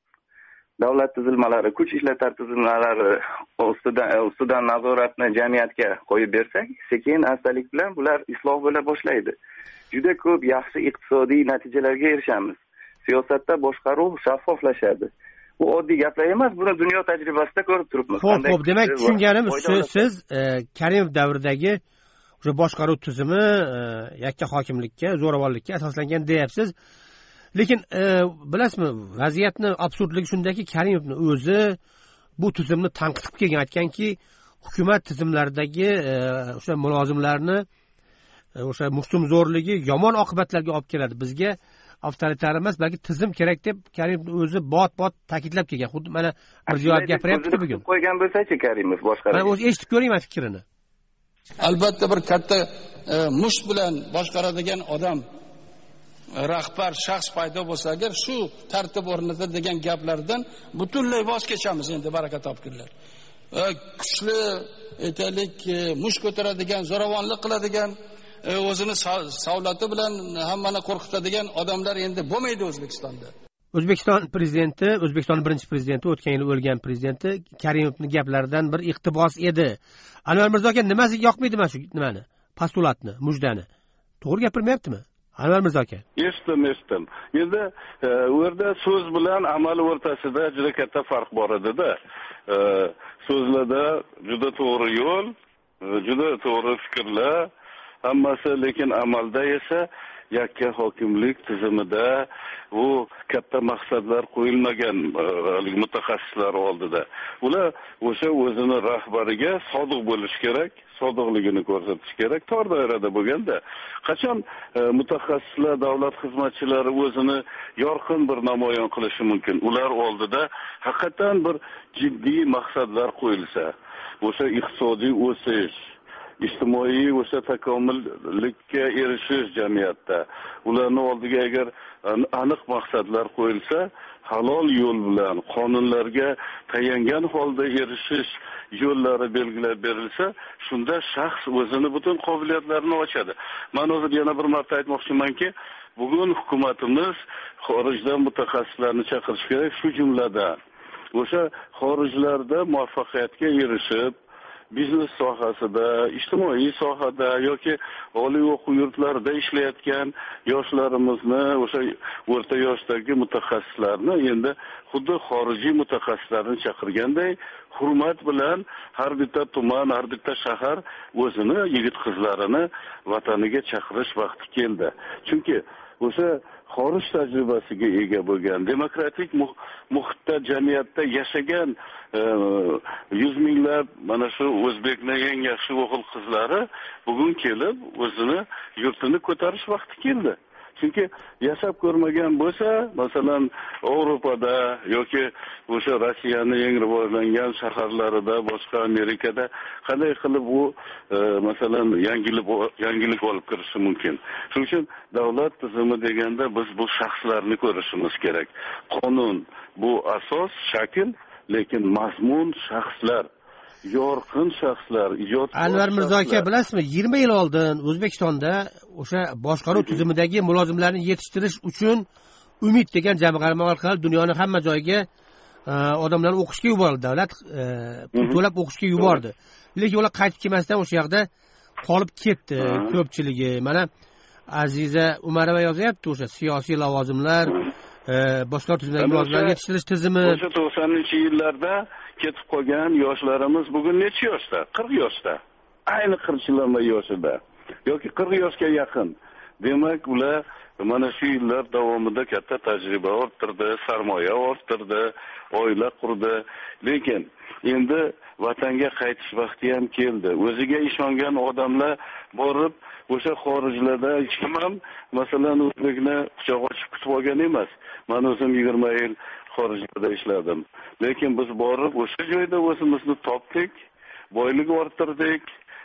davlat tuzilmalari, kuch ishlatar tuzilmalari ustidan nazoratni jamiyatga qo'yib bersak, sekin astalik bilan bular isloh bo'la boshlaydi. Juda ko'p yaxshi iqtisodiy natijalarga erishamiz. Siyosatda boshqaruv shaffoflashadi. Bu oddiy gaplar emas, buni dunyo tajribasida ko'rib turibmiz. Xo'p, demak tushunganim siz Karimov davridagi o'sha boshqaruv tizimi yakka hokimlikka, zo'ravonlikka asoslangan deyapsiz. Lekin bilasizmi, vaziyatni absurdligi shundaki, Karimovning o'zi bu tizimni tanqid qilib kelgan, aytganki, hukumat tizimlaridagi o'sha mulozimlarni o'sha muhtumzo'rligi yomon oqibatlarga olib keladi. Bizga avtoritar emas, balki tizim kerak deb Karimovning o'zi bot ta'kidlab kelgan. Xuddi mana Mirziyoyev gapiryapti bugun. Qo'ygan bo'lsa-chi Karimov boshqaradi. Men o'zi eshitib ko'rayman fikrini. Albatta bir katta musht bilan boshqaradigan odam, rahbar shaxs paydo bo'lsa, agar shu tartib o'rnatadi degan gaplardan butunlay voz kechamiz endi, baraka topkinlar. Kuchli, aytaylik, musht ko'taradigan, zo'ravonlik qiladigan, o'zini savlati bilan hammani qo'rqitadigan odamlar endi bo'lmaydi O'zbekistonda. O'zbekiston prezidenti, O'zbekiston birinchi prezidenti, o'tgan yil o'lgan prezidenti Karimovning gaplaridan bir iqtibos edi. Anvar Mirzo aka nimasi yoqmaydi mana shu nimani? Postulatni, mujdani. To'g'ri gapirmayaptimi? Anvar Mirzo aka. Eshitdim. Endi u yerda so'z bilan amal o'rtasida juda katta farq bor edi-da. So'zlarda juda to'g'ri yo'l, juda to'g'ri fikrlar, hammasi, lekin amalda esa yakka hokimlik tizimida bu katta maqsadlar qo'yilmagan mutaxassislar oldida. Ular o'sha o'zini rahbariga sodiq bo'lish kerak, sodiqligini ko'rsatish kerak. Tor doirada bo'lganda, qachon mutaxassislar, davlat xizmatchilari o'zini yorqin bir namoyon qilishi mumkin? Ular oldida haqiqatan bir jiddiy maqsadlar qo'yilsa, o'sha iqtisodiy o'sish, ijtimoiy o'sha takomillikka erishish jamiyatda, ularning oldiga agar aniq maqsadlar qo'yilsa, halol yo'l bilan qonunlarga tayangan holda erishish yo'llari belgilab berilsa, shunda shaxs o'zini butun qobiliyatlarini ochadi. Men hozir yana bir marta aytmoqchimanki, bugun hukumatimiz xorijdan mutaxassislarni chaqirish kerak, shu jumladan o'sha xorijlarda muvaffaqiyatga erishib biznes sohasida, ijtimoiy sohada yoki oliy o'quv yurtlarida ishlayotgan yoshlarimizni, o'sha o'rta yoshdagi mutaxassislarni endi xuddi xorijiy mutaxassislarni chaqirganday hurmat bilan har bitta tuman, har bitta shahar o'zini yigit-qizlarini vataniga chaqirish vaqti keldi. Chunki o'sha xorij tajribasiga ega bo'lgan, demokratik muhitda, jamiyatda yashagan yuz minglab mana shu o'zbekning eng yaxshi o'g'il qizlari bugun kelib o'zini yurtini ko'tarish vaqti keldi. Chunki yashab ko'rmagan bo'lsa, masalan, Yevropada yoki o'sha Rossiyaning eng rivojlangan shaharlarida, boshqa Amerikada qanday qilib u masalan yangilik olib kirishi mumkin. Shuning uchun davlat tizimi deganda biz bu shaxslarni ko'rishimiz kerak. Qonun bu asos, shakl, lekin mazmun shaxslar, yorqin shaxslar, ijodkor. Anvar Mirzo aka, bilasizmi, 20 yil oldin O'zbekistonda o'sha boshqaruv tizimidagi mulozimlarni yetishtirish uchun Umid degan jamg'arma orqali dunyoning hamma joyiga odamlarni o'qishga yubordi. Davlat pul to'lab o'qishga yubordi. Lekin ular qaytib kelmasdan o'sha yerda qolib ketdi ko'pchiligi. Mana Aziza Umarova yozyapti, o'sha siyosiy lavozimlar, boshqaruv tizimidagi mulozimlarni yetishtirish tizimi. O'sha 90-yillarda ketib qolgan yoshlarimiz bugun necha yoshda? 40 yoshda. Ayni qirchilama yoshida yoki 40 yoshga yaqin. Demak, ular mana shu yillar davomida katta tajriba orttirdi, sarmoya orttirdi, oila qurdi. Lekin endi vatanga qaytish vaqti ham keldi. O'ziga ishongan odamlar borib o'sha xorijlarda hech kim ham masalan o'zbekni quchoq ochib kutib olgan emas. Men o'zim 20 yil xorijda ishladim. Lekin biz borib o'sha joyda o'zimizni topdik, boylik orttirdik,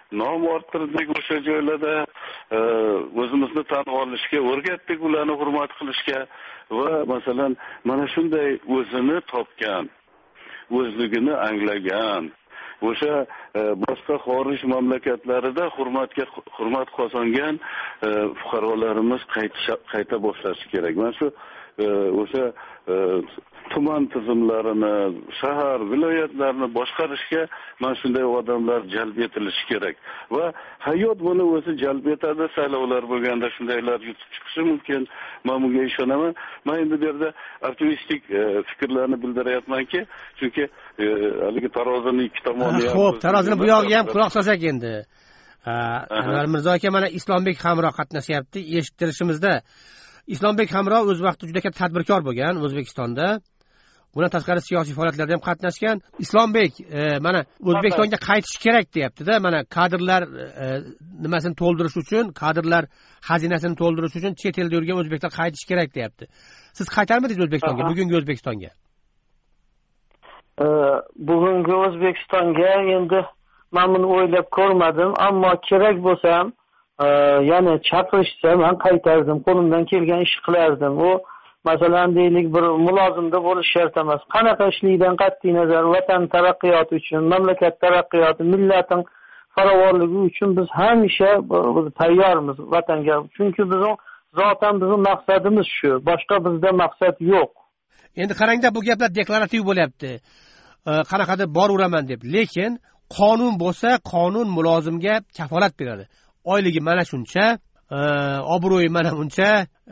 nom orttirdik o'sha joylarda, o'zimizni tan olishga o'rgatdik, ularni hurmat qilishga va masalan mana shunday o'zini topgan, o'zligini anglagan, o'sha boshqa xorij mamlakatlarida hurmat qozongan fuqarolarimiz qayta boshlashi kerak. Mana shu o'sha tuman tizimlarini, shahar, viloyatlarni boshqarishga mana shunday odamlar jalb etilishi kerak va hayot buni o'zi jalb etadi. Saylovlar bo'lganda shundaylar yutib chiqishi mumkin. Men bunga ishonaman. Men endi bu yerda optimistik fikrlarni bildiryapmanki, chunki haligi tarozining ikki tomoni ham. Xo'p, tarozini bu yog'iga ham quloq solsak endi. Anvar Mirzo aka mana Islombek Hamro qatnashyapti. Eshittirishimizda Islombek Hamro o'z vaqtida juda katta tadbirkor bo'lgan O'zbekistonda. Bundan tashqari siyosiy faoliyatlarda ham qatnashgan. Islombek mana O'zbekistonga qaytish kerak deyapti-da. Mana kadrlar nimasini to'ldirish uchun, kadrlar xazinasini to'ldirish uchun chet elda yurgan o'zbeklar qaytish kerak deyapti. Siz qaytarmadingiz O'zbekistonga, bugungi O'zbekistonga? Bugungi O'zbekistonga endi men buni o'ylab ko'rmadim, ammo kerak bo'lsam ya'ni chaqirishsa men qaytardim, qo'limdan kelgan ish qilardim. U masalan deylik bir mulozimda bo'lish shart emas. Qanaqa ishlikdan qat'iy nazar vatan taraqqiyoti uchun, mamlakat taraqqiyoti, millatning farovonligi uchun biz hamisha tayyormiz vatanga. Chunki bizning zotan bizning maqsadimiz shu. Boshqa bizda maqsad yo'q. Endi qarangda, bu gaplar deklarativ bo'lyapti. Qanaqadir boraveraman deb, lekin qonun bo'lsa, qonun mulozimga kafolat beradi. Oyligi mana shuncha, obro'yi mana buncha,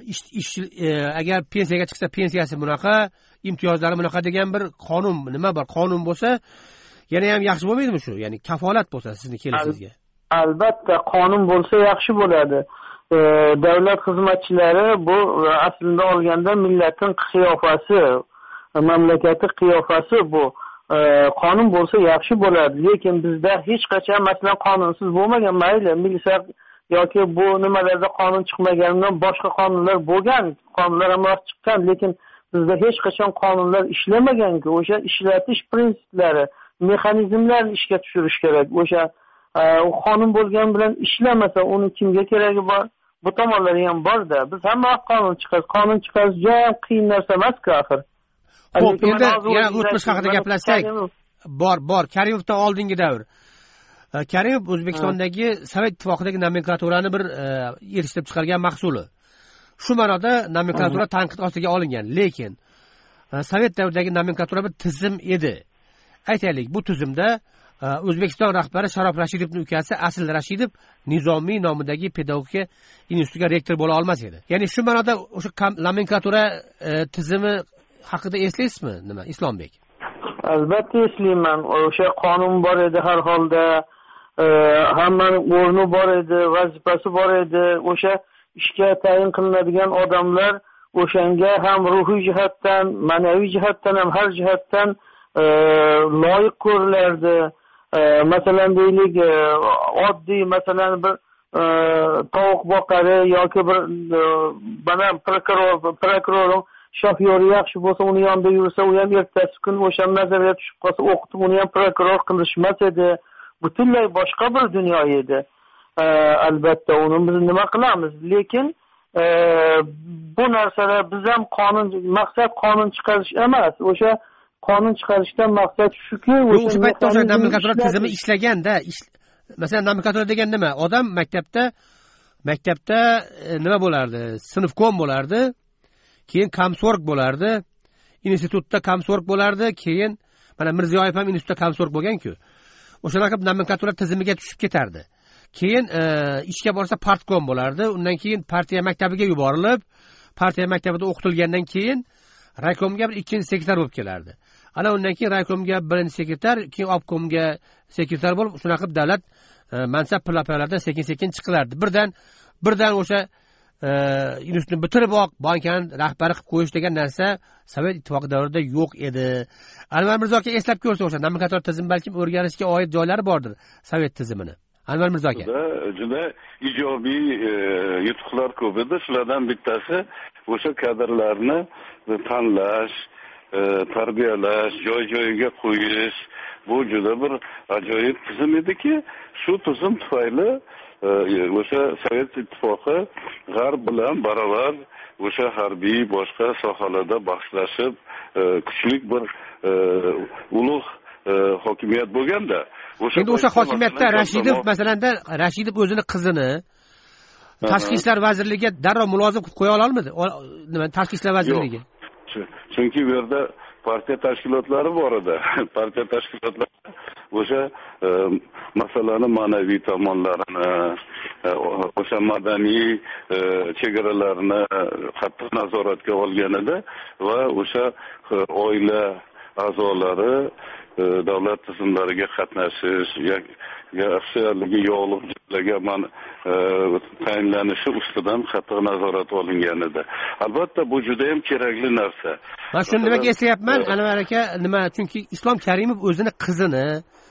agar pensiyaga chiqsa pensiyasi bunaqa, imtiyozlari bunaqa degan bir qonun nima bor? Qonun bo'lsa, yana ham yaxshi bo'lmaydimi shu? Ya'ni kafolat bo'lsa sizni kelishingizga. Albatta, qonun bo'lsa yaxshi bo'ladi. Davlat xizmatchilari bu aslida olganda millatning qiyofasi, mamlakatning qiyofasi bu. Qonun bo'lsa yaxshi bo'ladi, lekin bizda hech qachon masalan qonunsiz bo'lmagan, mayli militsiya yoki bu nimalarda qonun chiqmaganidan boshqa qonunlar bo'lgan, qonunlar ham chiqqan, lekin bizda hech qachon qonunlar ishlamagan-ku. O'sha ishlatish prinsiplari, mexanizmlarni ishga tushirish kerak. O'sha qonun bo'lgan bilan ishlamasa, uni kimga keragi bor? Bu tomonlari ham bor-da. Biz hamma qonun chiqarish juda qiyin narsa emas-ku axir. Xo'p, endi yana o'tmish haqida gaplashsak. Bor. Karimovdan oldingi davr. Karimov O'zbekistondagi Sovet ittifoqidagi nomenklaturani bir erishtirib chiqargan mahsuli. Shu ma'noda nomenklatura tanqid ostiga olingan, lekin Sovet davridagi nomenklatura bir tizim edi. Aytaylik, bu tizimda O'zbekiston rahbari Sharof Rashidovning ukasi Asl Rashidov Nizomiy nomidagi pedagogika institutiga rektor bo'la olmas edi. Ya'ni shu ma'noda o'sha nomenklatura tizimi haqida eslaysizmi nima, Islombek? Albatta eslayman. O'sha qonun bor edi har holda, hammaning o'rni bor edi, vazifasi bor edi. O'sha ishga tayin qilinadigan odamlar o'shanga ham ruhiy jihatdan, ma'naviy jihatdan ham har jihatdan loyiq ko'rilardi. Masalan deylik, oddiy masalan bir tovuq boqari yoki bir bana prokuror shofyori yaxshi bo'lsa, uni yonida yursa, u ham ertasi kun o'sha nazarga tushib qolsa, o'qitib uni ham prokuror qilishmas edi. Butunlay boshqa bir dunyo edi. Albatta, uni biz nima qilamiz? Lekin bu narsalar biz ham maqsad qonun chiqarish emas. O'sha qonun chiqarishdan maqsad shuki, o'sha paytda o'sha nomenklatura tizimi ishlaganda, masalan nomenklatura degan nima? Odam maktabda nima bo'lardi? Sinfkom bo'lardi. Keyin komsorg bo'lardi, institutda komsorg bo'lardi, keyin mana Mirziyoyev ham institutda komsorg bo'lgan-ku. O'shalar ham nomenklatura tizimiga tushib ketardi. Keyin ishga borsa partkom bo'lardi, undan keyin partiya maktabiga yuborilib, partiya maktabida o'qitilgandan keyin raykomga bir ikkinchi sekretar bo'lib kelardi. Ana undan keyin raykomga birinchi sekretar, keyin obkomga sekretar bo'lib, shunaqa qilib davlat mansab pillapalardan sekin-sekin chiqilardi. Birdan o'sha institutni bitiriboq bankani rahbari qilib qo'yish degan narsa Sovet ittifoqi davrida yo'q edi. Anvar Mirzo aka eslab ko'rsa, o'sha nomenklatura tizim balkim o'rganishga oid joylari bordir Sovet tizimini. Anvar Mirzo aka. Juda ijobiy yutuqlar ko'p edi. Shulardan bittasi o'sha kadrlarni tanlash, tarbiyalash, joy-joyiga qo'yish, bu juda bir ajoyib tizim ediki, shu tizim tufayli o'sha Sovet ittifoqi G'arb bilan baravar o'sha harbiy boshqa sohalarda bahslashib, kuchli bir ulug' hokimiyat bo'lganda, endi o'sha hokimiyatda Rashidov o'zini qizini Tashqi ishlar vazirligiga darrov mulozim qilib qo'ya ololmadi. Nima, Tashqi ishlar vazirligiga? Chunki bu yerda partiya tashkilotlari bor edi. Partiya tashkilotlari o'sha masalani ma'naviy tomonlarini, o'sha madaniy chegaralarini qattiq nazoratga olgan edi va o'sha oila a'zolari davlat tizimlariga qatnashish, yaxshiligi yo'qligiga tayinlanishi ustidan qattiq nazorat olingan edi. Albatta bu juda ham kerakli narsa. Men shuni nimaga eslayapman, Anvar aka, nima? Chunki Islom Karimov o'zini qizini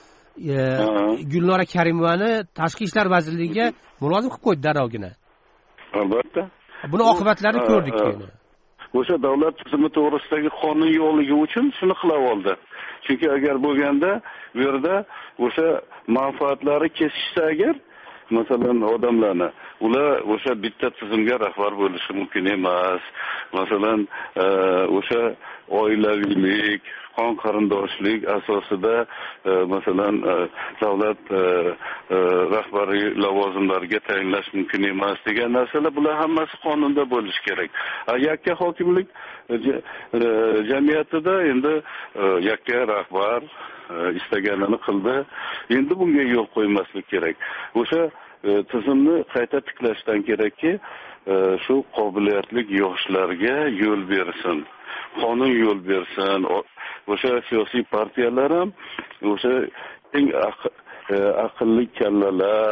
Gulnora Karimovani Tashqi ishlar vazirligiga mulozim qilib qo'ydi darrogina. Albatta. Buni oqibatlarini ko'rdik endi. O'sha davlat tizimi to'g'risidagi qonun yo'qligi uchun shuni qila oldi. Chunki agar bo'lganda bu yerda o'sha manfaatlari kesishsa agar, masalan, odamlarni, ular o'sha bitta tizimga rahbar bo'lishi mumkin emas. Masalan, o'sha oilaviylik, qon qarindoshlik asosida masalan davlat rahbariy lavozimlariga tayinlash mumkin emas degan narsalar, bular hammasi qonunda bo'lishi kerak. Yakka hokimlik jamiyatida endi yakka rahbar istaganini qildi. Endi bunga yo'l qo'ymaslik kerak. O'sha tizimni qayta tiklashdan kerakki, shu qobiliyatli yoshlarga yo'l bersin. Qonun yo'l bersin. O'sha siyosiy partiyalar ham o'sha eng aqlli kallalar,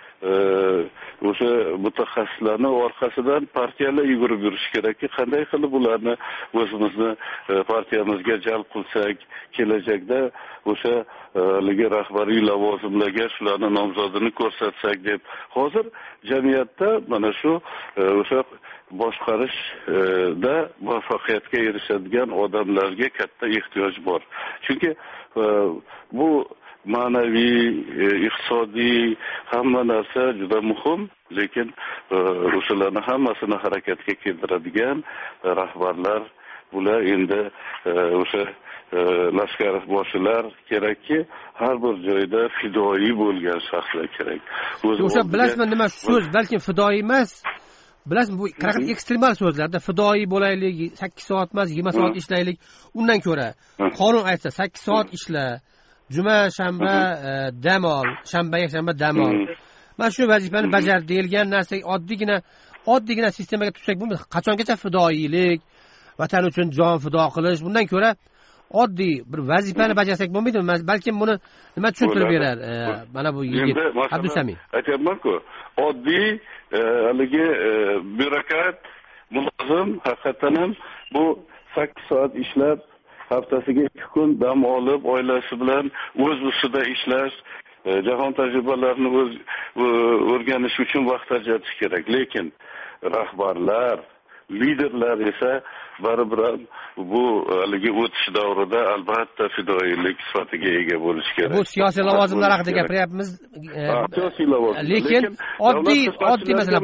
o'sha mutaxassislarning orqasidan partiyalar yugurib yurishi kerakki, qanday qilib ularni o'zimizni partiyamizga jalb qilsak, kelajakda o'sha rahbariy lavozimlarga shularning nomzodini ko'rsatsak deb. Hozir jamiyatda mana shu o'sha boshqarishda muvaffaqiyatga erishadigan odamlarga katta ehtiyoj bor. Chunki bu ma'naviy, iqtisodiy hamma narsa juda muhim, lekin o'shalarni hammasini harakatga keltiradigan rahbarlar, bular endi o'sha lashkar boshchilar kerakki, har bir joyda fidoyi bo'lgan shaxslar kerak. O'sha bilasizmi nima so'z, balki fidoyi emas, bilasizmi bu qanaqa ekstremal so'zlarda fidoyi bo'laylik, 8 soat emas, 20 soat ishlaylik. Undan ko'ra qonun aytsa 8 soat ishla, juma, shanba dam ol, shanba, yakshanba dam ol. Mana shu vazifani bajar deyilgan narsa oddiygina sistemaga tushsak bo'lmaydi. Qachongacha fidoyilik, vatan uchun jon fido qilish, bundan ko'ra oddiy bir vazifani bajarsak bo'lmaydimi? Balki buni nima tushuntirib berar? Mana bu yigit Abdusami. Aytyapman-ku, oddiy haligi byurokrat mulozim haqiqatan ham bu 8 soat ishlab, haftasiga 2 kun dam olib, oilasi bilan o'z ustida ishlash, jahon tajribalarini o'rganish uchun vaqt ajratish kerak. Lekin rahbarlar, liderlar esa baribir bu haligi o'tish davrida albatta fidoyilik sifatiga ega bo'lish kerak. Bu siyosiy lavozimlar haqida gapiryapmiz. Siyosiy lavozim. Lekin oddiy masalan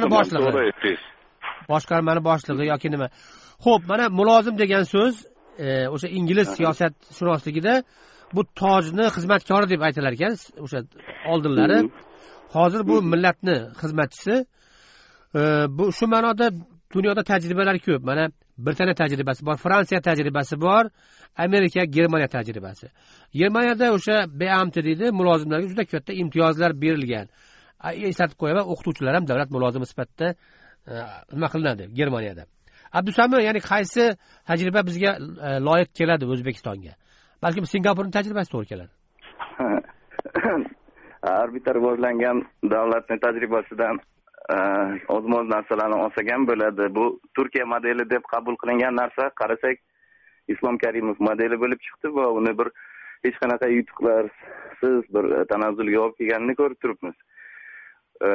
boshqarmani boshlig'i yoki nima. Xo'p, mana mulozim degan so'z o'sha ingliz siyosatshunosligida bu tojni xizmatkori deb aytilar ekan, o'sha oldinlari. Hozir bu millatni xizmatchisi. Bu shu ma'noda dunyoda tajribalar ko'p. Mana Britaniya tajribasi bor, Fransiya tajribasi bor, Amerika, Germaniya tajribasi. Germaniyada o'sha Beamte deydi, mulozimlarga juda katta imtiyozlar berilgan. Eslatib qo'yaman, o'qituvchilar ham davlat mulozimi sifatida nima qilinadi Germaniyada. Abdusami, ya'ni qaysi tajriba bizga loyiq keladi O'zbekistonga? Balki Singapurning tajribasi to'g'ri keladi. Har bitta rivojlangan davlatning tajribasidan ozmoz narsalarni olsak ham bo'ladi. Bu Turkiya modeli deb qabul qilingan narsa, qarasak Islom Karimov modeli bo'lib chiqdi va uni bir hech qanaqa yutuqlarsiz bir tanazzulga olib kelganini ko'rib turibmiz.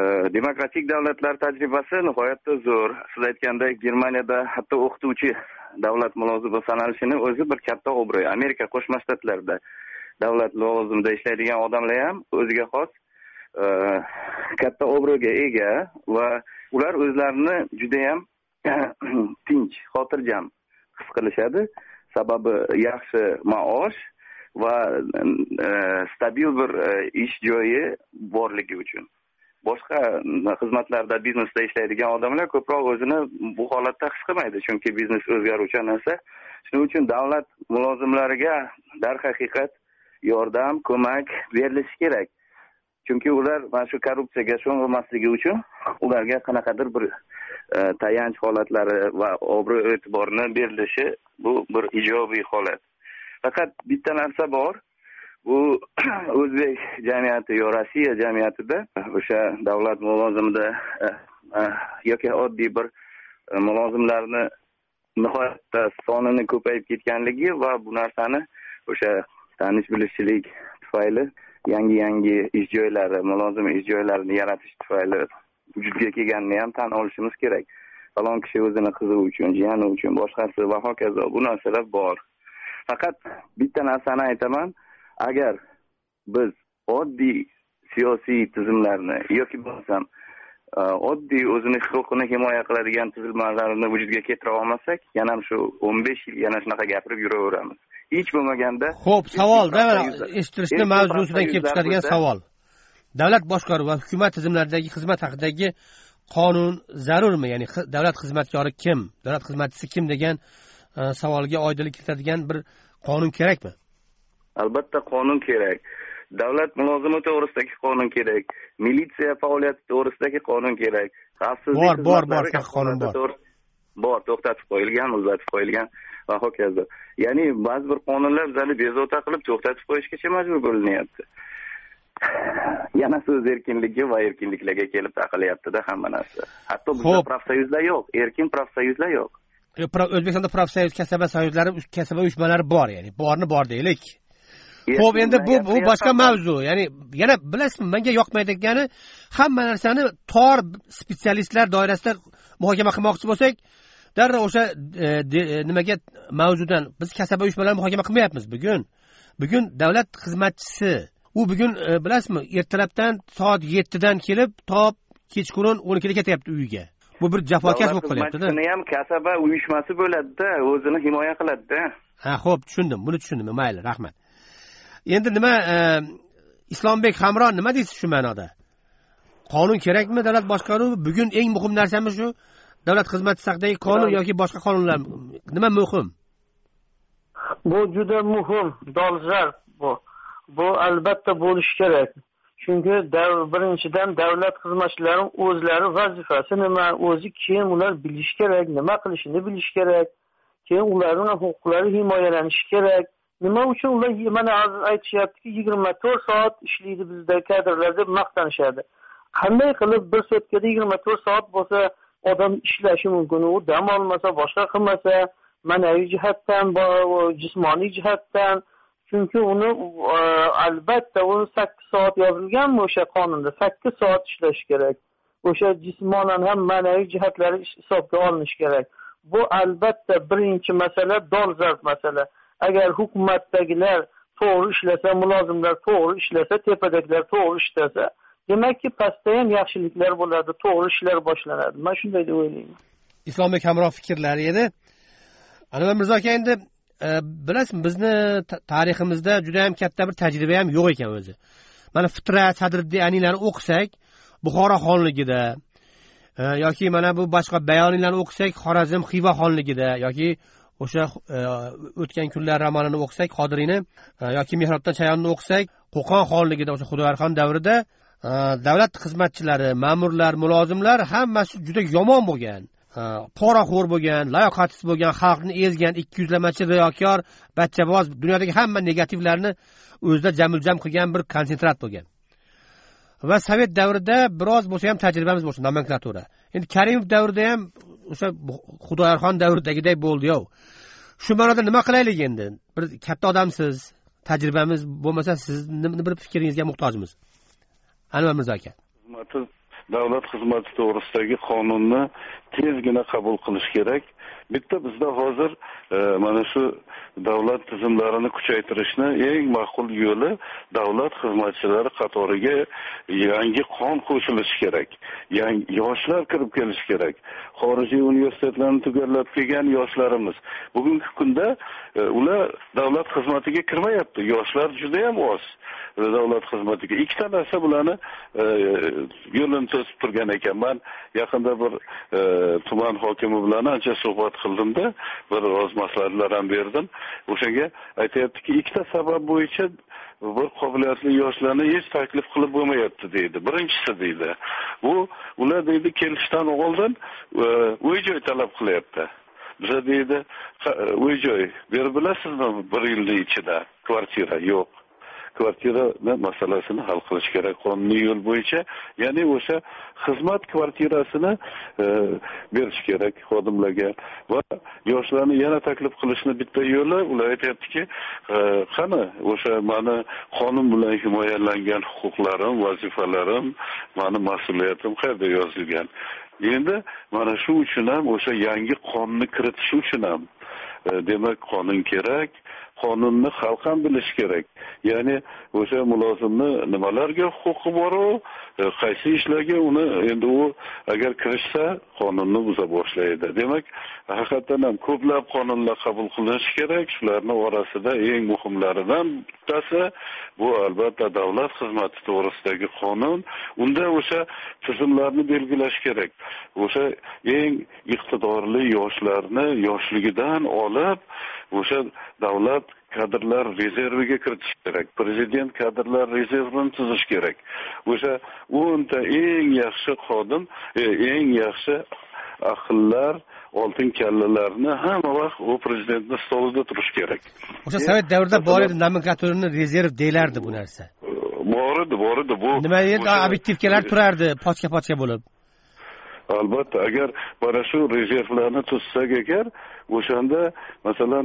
Demokratik davlatlar tajribasi nihoyatda zo'r. Siz aytgandek, Germaniyada hatto o'qituvchi davlat mulozimi sanalishini o'zi bir katta obro'. Amerika Qo'shma Shtatlarida davlat lavozimida ishlaydigan odamlar ham o'ziga xos katta obro'ga ega va ular o'zlarini juda ham tinch, xotirjam his qilishadi. Sababi yaxshi maosh va stabil bir ish joyi borligi uchun. Boshqa xizmatlarda, biznesda ishlaydigan odamlar ko'proq o'zini bu holatda his qilmaydi, chunki biznes o'zgaruvchan narsa. Shuning uchun davlat mulozimlariga darhaqiqat yordam, ko'mak berilishi kerak. Chunki ular mana shu korrupsiyaga sho'ng'ilmasligi uchun ularga qanaqadir bir tayanch holatlari va obro' e'tiborni berilishi bu bir ijobiy holat. Faqat bitta narsa bor. Bu o'zbek jamiyati yo Rossiya jamiyatida o'sha davlat mulozimida yoki oddiy bir mulozimlarni nihoyatda sonining ko'payib ketganligi va bu narsani o'sha tanish-bilishchilik tufayli yangi ish joylari, mulozim ish joylarini yaratish tufayli vujudga kelganini ham tan olishimiz kerak. Falon kishi o'zini qizi uchun, jiyani uchun, boshqasi va hokazo bu narsalar bor. Faqat bitta narsani aytaman, agar biz oddiy siyosiy tizimlarni yoki bo'lmasam oddiy o'zini huquqini himoya qiladigan tuzilmalarni vujudga keltira olmasak, yana shu 15 yil yana shunaqa gapirib yuraveramiz. Hech bo'lmaganda xo'p, savolda eshittirishni mavzusidan kelib chiqadigan savol. Davlat boshqaruvi va hukumat tizimlaridagi xizmat haqidagi qonun zarurmi? Ya'ni davlat xizmatkori kim, davlat xizmatchisi kim degan savolga oydinlik kiritadigan bir qonun kerakmi? Albatta qonun kerak. Davlat mulozimi to'g'risidagi qonun kerak. Militsiya faoliyati to'g'risidagi qonun kerak. Xavfsizlik bor qonun bor. Bor, to'xtatib qo'yilgan, muzlatib qo'yilgan va hokazo. Ya'ni ba'zi bir qonunlar bizlarni bezovta qilib to'xtatib qo'yishgacha majbur bo'linyapti. Yana so'z erkinligi va erkinliklarga kelib taqilyapti-da hamma narsa. Hatto bizda profsoyuzlar yo'q, erkin profsoyuzlar yo'q. O'zbekistonda profsoyuz, kasaba soyuzlari, kasaba uyushmalari bor, ya'ni bor deylik. Xo'p, endi bu boshqa mavzu. Ya'ni yana bilasizmi, menga yoqmaydigani hamma narsani tor spetsialistlar doirasida muhokama qilmoqchi bo'lsak, darrov o'sha nimaga mavzudan biz kasaba uyushmalarini muhokama qilmayapmiz bugun. Bugun davlat xizmatchisi u bugun bilasizmi, ertalabdan soat 7 dan kelib top kechqurun 12 da ketyapti uyiga. Bu bir jafokash bo'lib qolyapti-da. Buni ham kasaba uyushmasi bo'ladi-da, o'zini himoya qiladi-da. Ha, xo'p, tushundim. Buni tushundim. Mayli, rahmat. Endi nima Islombek Hamron nima deysiz shu ma'noda? Qonun kerakmi davlat boshqaruvi? Bugun eng muhim narsami shu? Davlat xizmati haqidagi qonun yoki boshqa qonunlar nima muhim? Bu juda muhim, dolzarb bu. Bu albatta bo'lishi kerak. Chunki birinchidan davlat xizmatchilari o'zlari vazifasi nima, o'zi kim, ular bilish kerak, nima qilishini bilish kerak. Keyin ularning huquqlari himoyalanishi kerak. Nima uchun ular mana hozir aytishyaptiki 24 soat ishlaydi bizda kadrlar deb maqtanishadi. Qanday qilib bir sutkada 24 soat bo'lsa odam ishlashi mumkin? U dam olmasa, boshqa qilmasa, ma'naviy jihatdan, jismoniy jihatdan. Chunki uni albatta 8 soat yozilganmi o'sha qonunda? 8 soat ishlash kerak. O'sha jismonan ham ma'naviy jihatlari hisobga olinishi kerak. Bu albatta birinchi masala, dolzarb masala. Agar hukumatdagilar to'g'ri ishlasa, mulozimlar to'g'ri ishlasa, tepadagilar to'g'ri ishlasa, demakki pastda ham yaxshiliklar bo'ladi, to'g'ri ishlar boshlanadi. Men shunday deb o'ylayman. Islombek Hamroh fikrlari edi. Anvar Mirzo aka, endi bilasizmi, bizni tariximizda juda ham katta bir tajriba ham yo'q ekan o'zi. Mana Fitrat, Sadriddin Aniylarni o'qisak, Buxoro xonligida yoki mana bu boshqa bayonlarni o'qisak, Xorazm Xiva xonligida yoki o'sha o'tgan kunlar romanini o'qisak, Qodiriyni yoki Mehrobdan Chayonni o'qisak, Qo'qon xonligida o'sha Xudoyorxon davrida davlat xizmatchilari, ma'murlar, mulozimlar hammasi juda yomon bo'lgan. Poraxo'r bo'lgan, layoqatsiz bo'lgan, xalqni ezgan, 200lamachi riyokor, bachchaboz, dunyodagi hamma negativlarni o'zida jamil-jam qilgan bir konsentrat bo'lgan. Va Sovet davrida biroz bo'lsa ham tajribamiz bo'lsa, nomenklatura. Endi Karimov davrida ham o'sha Xudoyorxon davridagiday bo'ldi-yu. Shu ma'noda nima qilaylik endi? Bir katta odamsiz, tajribamiz bo'lmasa, sizni bir fikringizga muhtojmiz. Anvar Mirzo aka. davlat xizmati to'g'risidagi qonunni tezgina qabul qilish kerak. Bitta bizda hozir mana shu davlat tizimlarini kuchaytirishni eng ma'qul yo'li davlat xizmatchilari qatoriga yangi qon qo'shilishi kerak. Yangi yoshlar kirib kelishi kerak. Xorijiy universitetlarni tugallab kelgan yoshlarimiz bugungi kunda ular davlat xizmatiga kirmayapti. Yoshlar juda ham oz davlat xizmatiga. Ikkita narsa bularni yo'lini to'sib turgan ekan. Men yaqinda bir tuman hokimi bilan ancha suhbat qildimda, bir oz maslahatlar ham berdim. O'shanga aytayaptiki, ikkita sabab bo'yicha bir qobiliyatli yoshlarni hech taklif qilib bo'lmayapti deydi. Birinchisi deydi, bu ular deydi kelishdan oldin uy-joy talab qilyapti. Biza deydi uy-joy berib bilasizmi, bir yilning ichida kvartira yo'q. Kvartira masalasini hal qilish kerak qonuniy yo'l bo'yicha. Ya'ni o'sha xizmat kvartirasini berish kerak xodimlarga va yoshlarni yana taklif qilishni bitta yo'li ular aytayaptiki, qani o'sha meni qonun bilan himoyalangan huquqlarim, vazifalarim, meni mas'uliyatim qayerda yozilgan. Endi mana shu uchun ham o'sha yangi qonunni kiritish uchun ham demak qonun kerak. Qonunni xalq ham bilish kerak. Ya'ni o'sha mulozimni nimalarga huquqi bor-u, qaysi ishlarga uni endi u agar kirishsa qonunni buza boshlaydi. Demak, haqiqatan ham ko'plab qonunlar qabul qilinishi kerak. Shularning orasida eng muhimlaridan bittasi bu albatta davlat xizmati to'g'risidagi qonun. Unda o'sha tizimlarni belgilash kerak. O'sha eng iqtidorli yoshlarni yoshligidan olib o'sha davlat kadrlar rezerviga kiritish kerak. Prezident kadrlar rezervini tuzish kerak. O'sha 10 ta eng yaxshi xodim, eng yaxshi aqllar, oltin kallalarni hamma vaqt u prezidentning stolida turish kerak. O'sha sovet davrida bor edi, nomenklaturini rezerv deyilardi bu narsa. Bor edi. Bu nima edi, obyektivkalar turardi, pochka bo'lib. Albatta, agar mana shu rezervlarni tuzsak agar, o'shanda masalan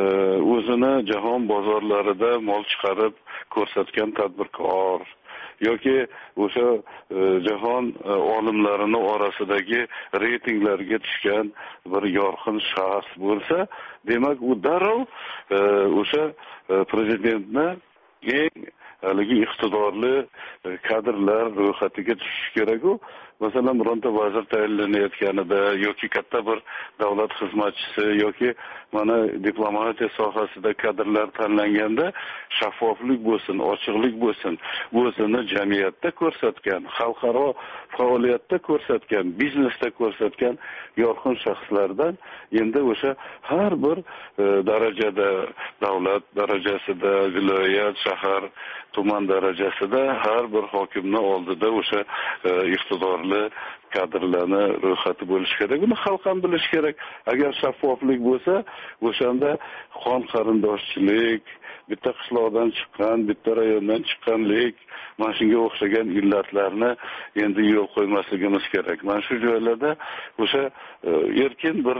o'zini jahon bozorlarida mol chiqarib ko'rsatgan tadbirkor yoki o'sha jahon olimlarining orasidagi reytinglarga tushgan bir yorqin shaxs bo'lsa, demak u darrov o'sha prezidentni eng haligi iqtidorli kadrlar ro'yxatiga tushishi kerak-ku. Masalan, bironta vazir tayinlanayotganida yoki katta bir davlat xizmatchisi yoki mana diplomatiya sohasida kadrlar tanlanganda shaffoflik bo'lsin, ochiqlik bo'lsin, o'zini jamiyatda ko'rsatgan, xalqaro faoliyatda ko'rsatgan, biznesda ko'rsatgan yorqin shaxslardan endi o'sha har bir darajada, davlat darajasida, viloyat, shahar, tuman darajasida har bir hokimning oldida o'sha iqtidorli kadrlarni ro'yxati bo'lishi kerak. Buni xalq ham bilish kerak. Agar shaffoflik bo'lsa, o'shanda qon qarindoshchilik, bitta qishloqdan chiqqan, bitta rayondan chiqqanlik, mana shunga o'xshagan illatlarni endi yo'l qo'ymasligimiz kerak. Mana shu joylarda o'sha erkin bir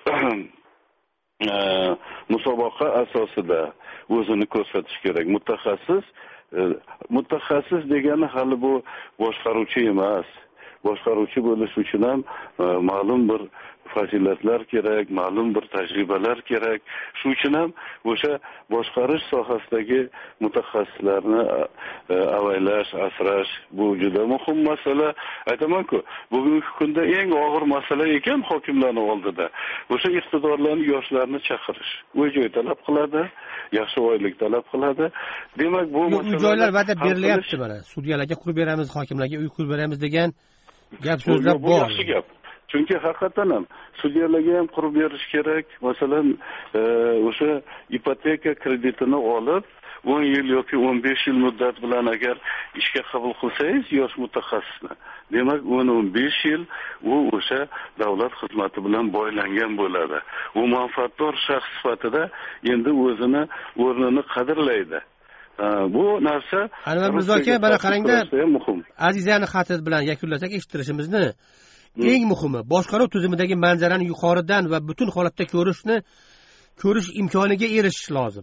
musobaqa asosida o'zini ko'rsatish kerak. Mutaxassis degani hali bu boshqaruvchi emas. Boshqaruvchi bo'lish uchun ham ma'lum bir fazilatlar kerak, ma'lum bir tajribalar kerak. Shu uchun ham o'sha boshqarish sohasidagi mutaxassislarni avaylash, asrash bu juda muhim masala. Aytaman-ku, bugungi kunda eng og'ir masala ekan hokimlarning oldida. O'sha iqtidorlarni, yoshlarni chaqirish. Uy-joy talab qiladi, yaxshi oylik talab qiladi. Demak, bu uy-joylar va'da berilyapti mana. Sudyalarga qurib beramiz, hokimlarga uy qurib beramiz degan gap so'zlar bor. Yaxshi gap. Chunki haqiqatan ham sudyalarga ham qurib berish kerak. Masalan, o'sha ipoteka kreditini olib 10 yil yoki 15 yil muddat bilan agar ishga qabul qilsangiz yosh mutaxassisni, demak 10-15 yil u o'sha davlat xizmati bilan boylangan bo'ladi. U manfaatdor shaxs sifatida endi o'zini o'rnini qadrlaydi. Bu narsa Anvar Mirzo aka, mana qarangda, Azizani xati bilan yakunlasak eshittirishimizni, eng muhimi boshqaruv tizimidagi manzarani yuqoridan va butun holatda ko'rish imkoniga erishish lozim.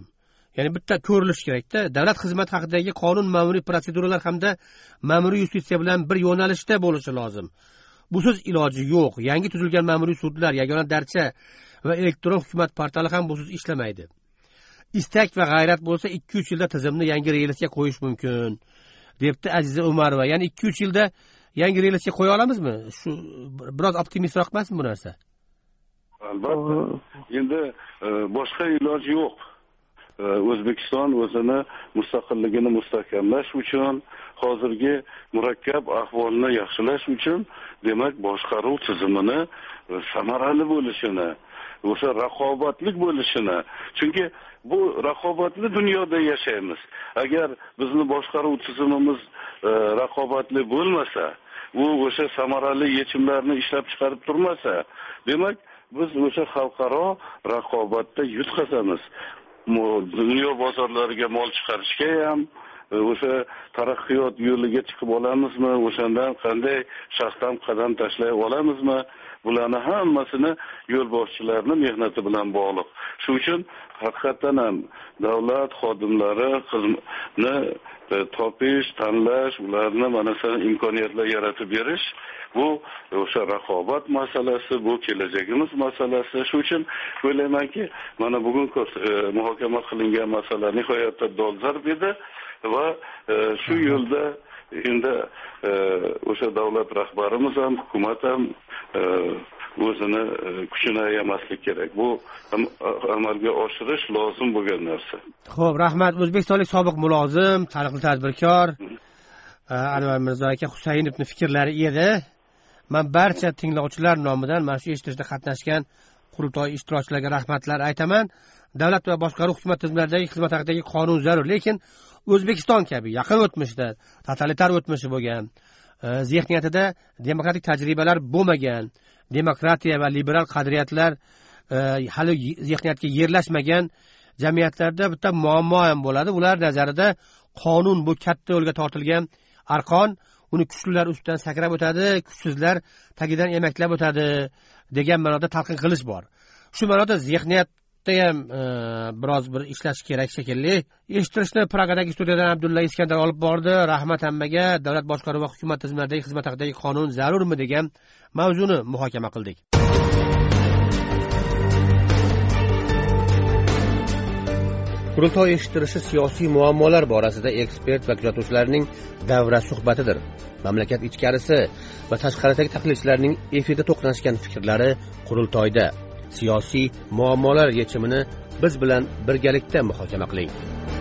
ya'ni bitta ko'rilishi kerakda, davlat xizmati haqidagi qonun ma'muriy proseduralar hamda ma'muriy yustitsiya bilan bir yo'nalishda bo'lishi lozim. Busiz iloji yo'q. Yangi tuzilgan ma'muriy sudlar, yagona darcha va elektron hukumat portali ham busiz ishlamaydi. Istak va g'ayrat bo'lsa 2-3 yilda tizimni yangi relsga qo'yish mumkin, debdi Aziza Umarova. Ya'ni 2-3 yilda yangi relsga qo'ya olamizmi? Shu biroz optimistroq emasmi bu narsa? Albatta. Endi boshqa iloji yo'q. O'zbekiston o'zini mustaqilligini mustahkamlash uchun, hozirgi murakkab ahvolni yaxshilash uchun, demak, boshqaruv tizimini samarali bo'lishini, o'sha raqobatli bo'lishini, chunki bu raqobatli dunyoda yashaymiz. Agar bizni boshqaruv tizimimiz raqobatli bo'lmasa, u o'sha samarali yechimlarni ishlab chiqarib turmasa, demak, biz o'sha xalqaro raqobatda yutqazamiz. Dunyo bozorlariga mol chiqarishga ham, o'sha taraqqiyot yo'liga chiqib olamizmi, o'shandan qanday shaxsan qadam tashlay olamizmi? Bularni hammasini yo'lboshchilarning mehnati bilan bog'liq. Shu uchun haqiqatan ham davlat xodimlari xizmatni topish, tanlash, ularni mana shunday imkoniyatlar yaratib berish, bu o'sha raqobat masalasi, bu kelajagimiz masalasi. Shu uchun o'ylaymanki, mana bugun muhokama qilingan masala nihoyatda dolzarb edi va shu yo'lda endi o'sha davlat rahbarimiz ham, hukumat ham o'zini kuchini ayamaslik kerak. Bu amalga oshirish lozim bo'lgan narsa. Xo'p, rahmat. O'zbekistonlik sobiq mulozim, taniqli tadbirkor Anvar Mirzo aka Husaynovning fikrlari edi. Men barcha tinglovchilar nomidan mana shu eshitishda qatnashgan qurultoy ishtirokchilariga rahmatlar aytaman. Davlat va boshqaruv hukumat tizimlaridagi xizmat haqidagi qonun zarur, lekin O'zbekiston kabi yaqin o'tmishda totalitar o'tmishi bo'lgan, zihniyatida demokratik tajribalar bo'lmagan, demokratiya va liberal qadriyatlar hali zihniyatga yerlashmagan jamiyatlarda bitta muammo ham bo'ladi. Ular nazarida qonun bu katta yo'lga tortilgan arqon, uni kuchlilar ustidan sakrab o'tadi, kuchsizlar tagidan emaklab o'tadi degan ma'noda talqin qilish bor. Shu ma'noda zihniyatda ham biroz bir ishlash kerak shekilli. Eshittirishni Pragadagi studiyadan Abdulla Iskandar olib bordi. Rahmat hammaga. Davlat boshqaruvi va hukumat tizimlaridagi xizmat haqidagi qonun zarurmi degan mavzuni muhokama qildik. Qurultoy eshittirishi siyosiy muammolar borasida ekspert va kuzatuvchilarning davra suhbatidir. Mamlakat ichkarisi va tashqaridagi tahlilchilarning efirda to'qnashgan fikrlari qurultoyda. Siyosiy muammolar yechimini biz bilan birgalikda muhokama qiling.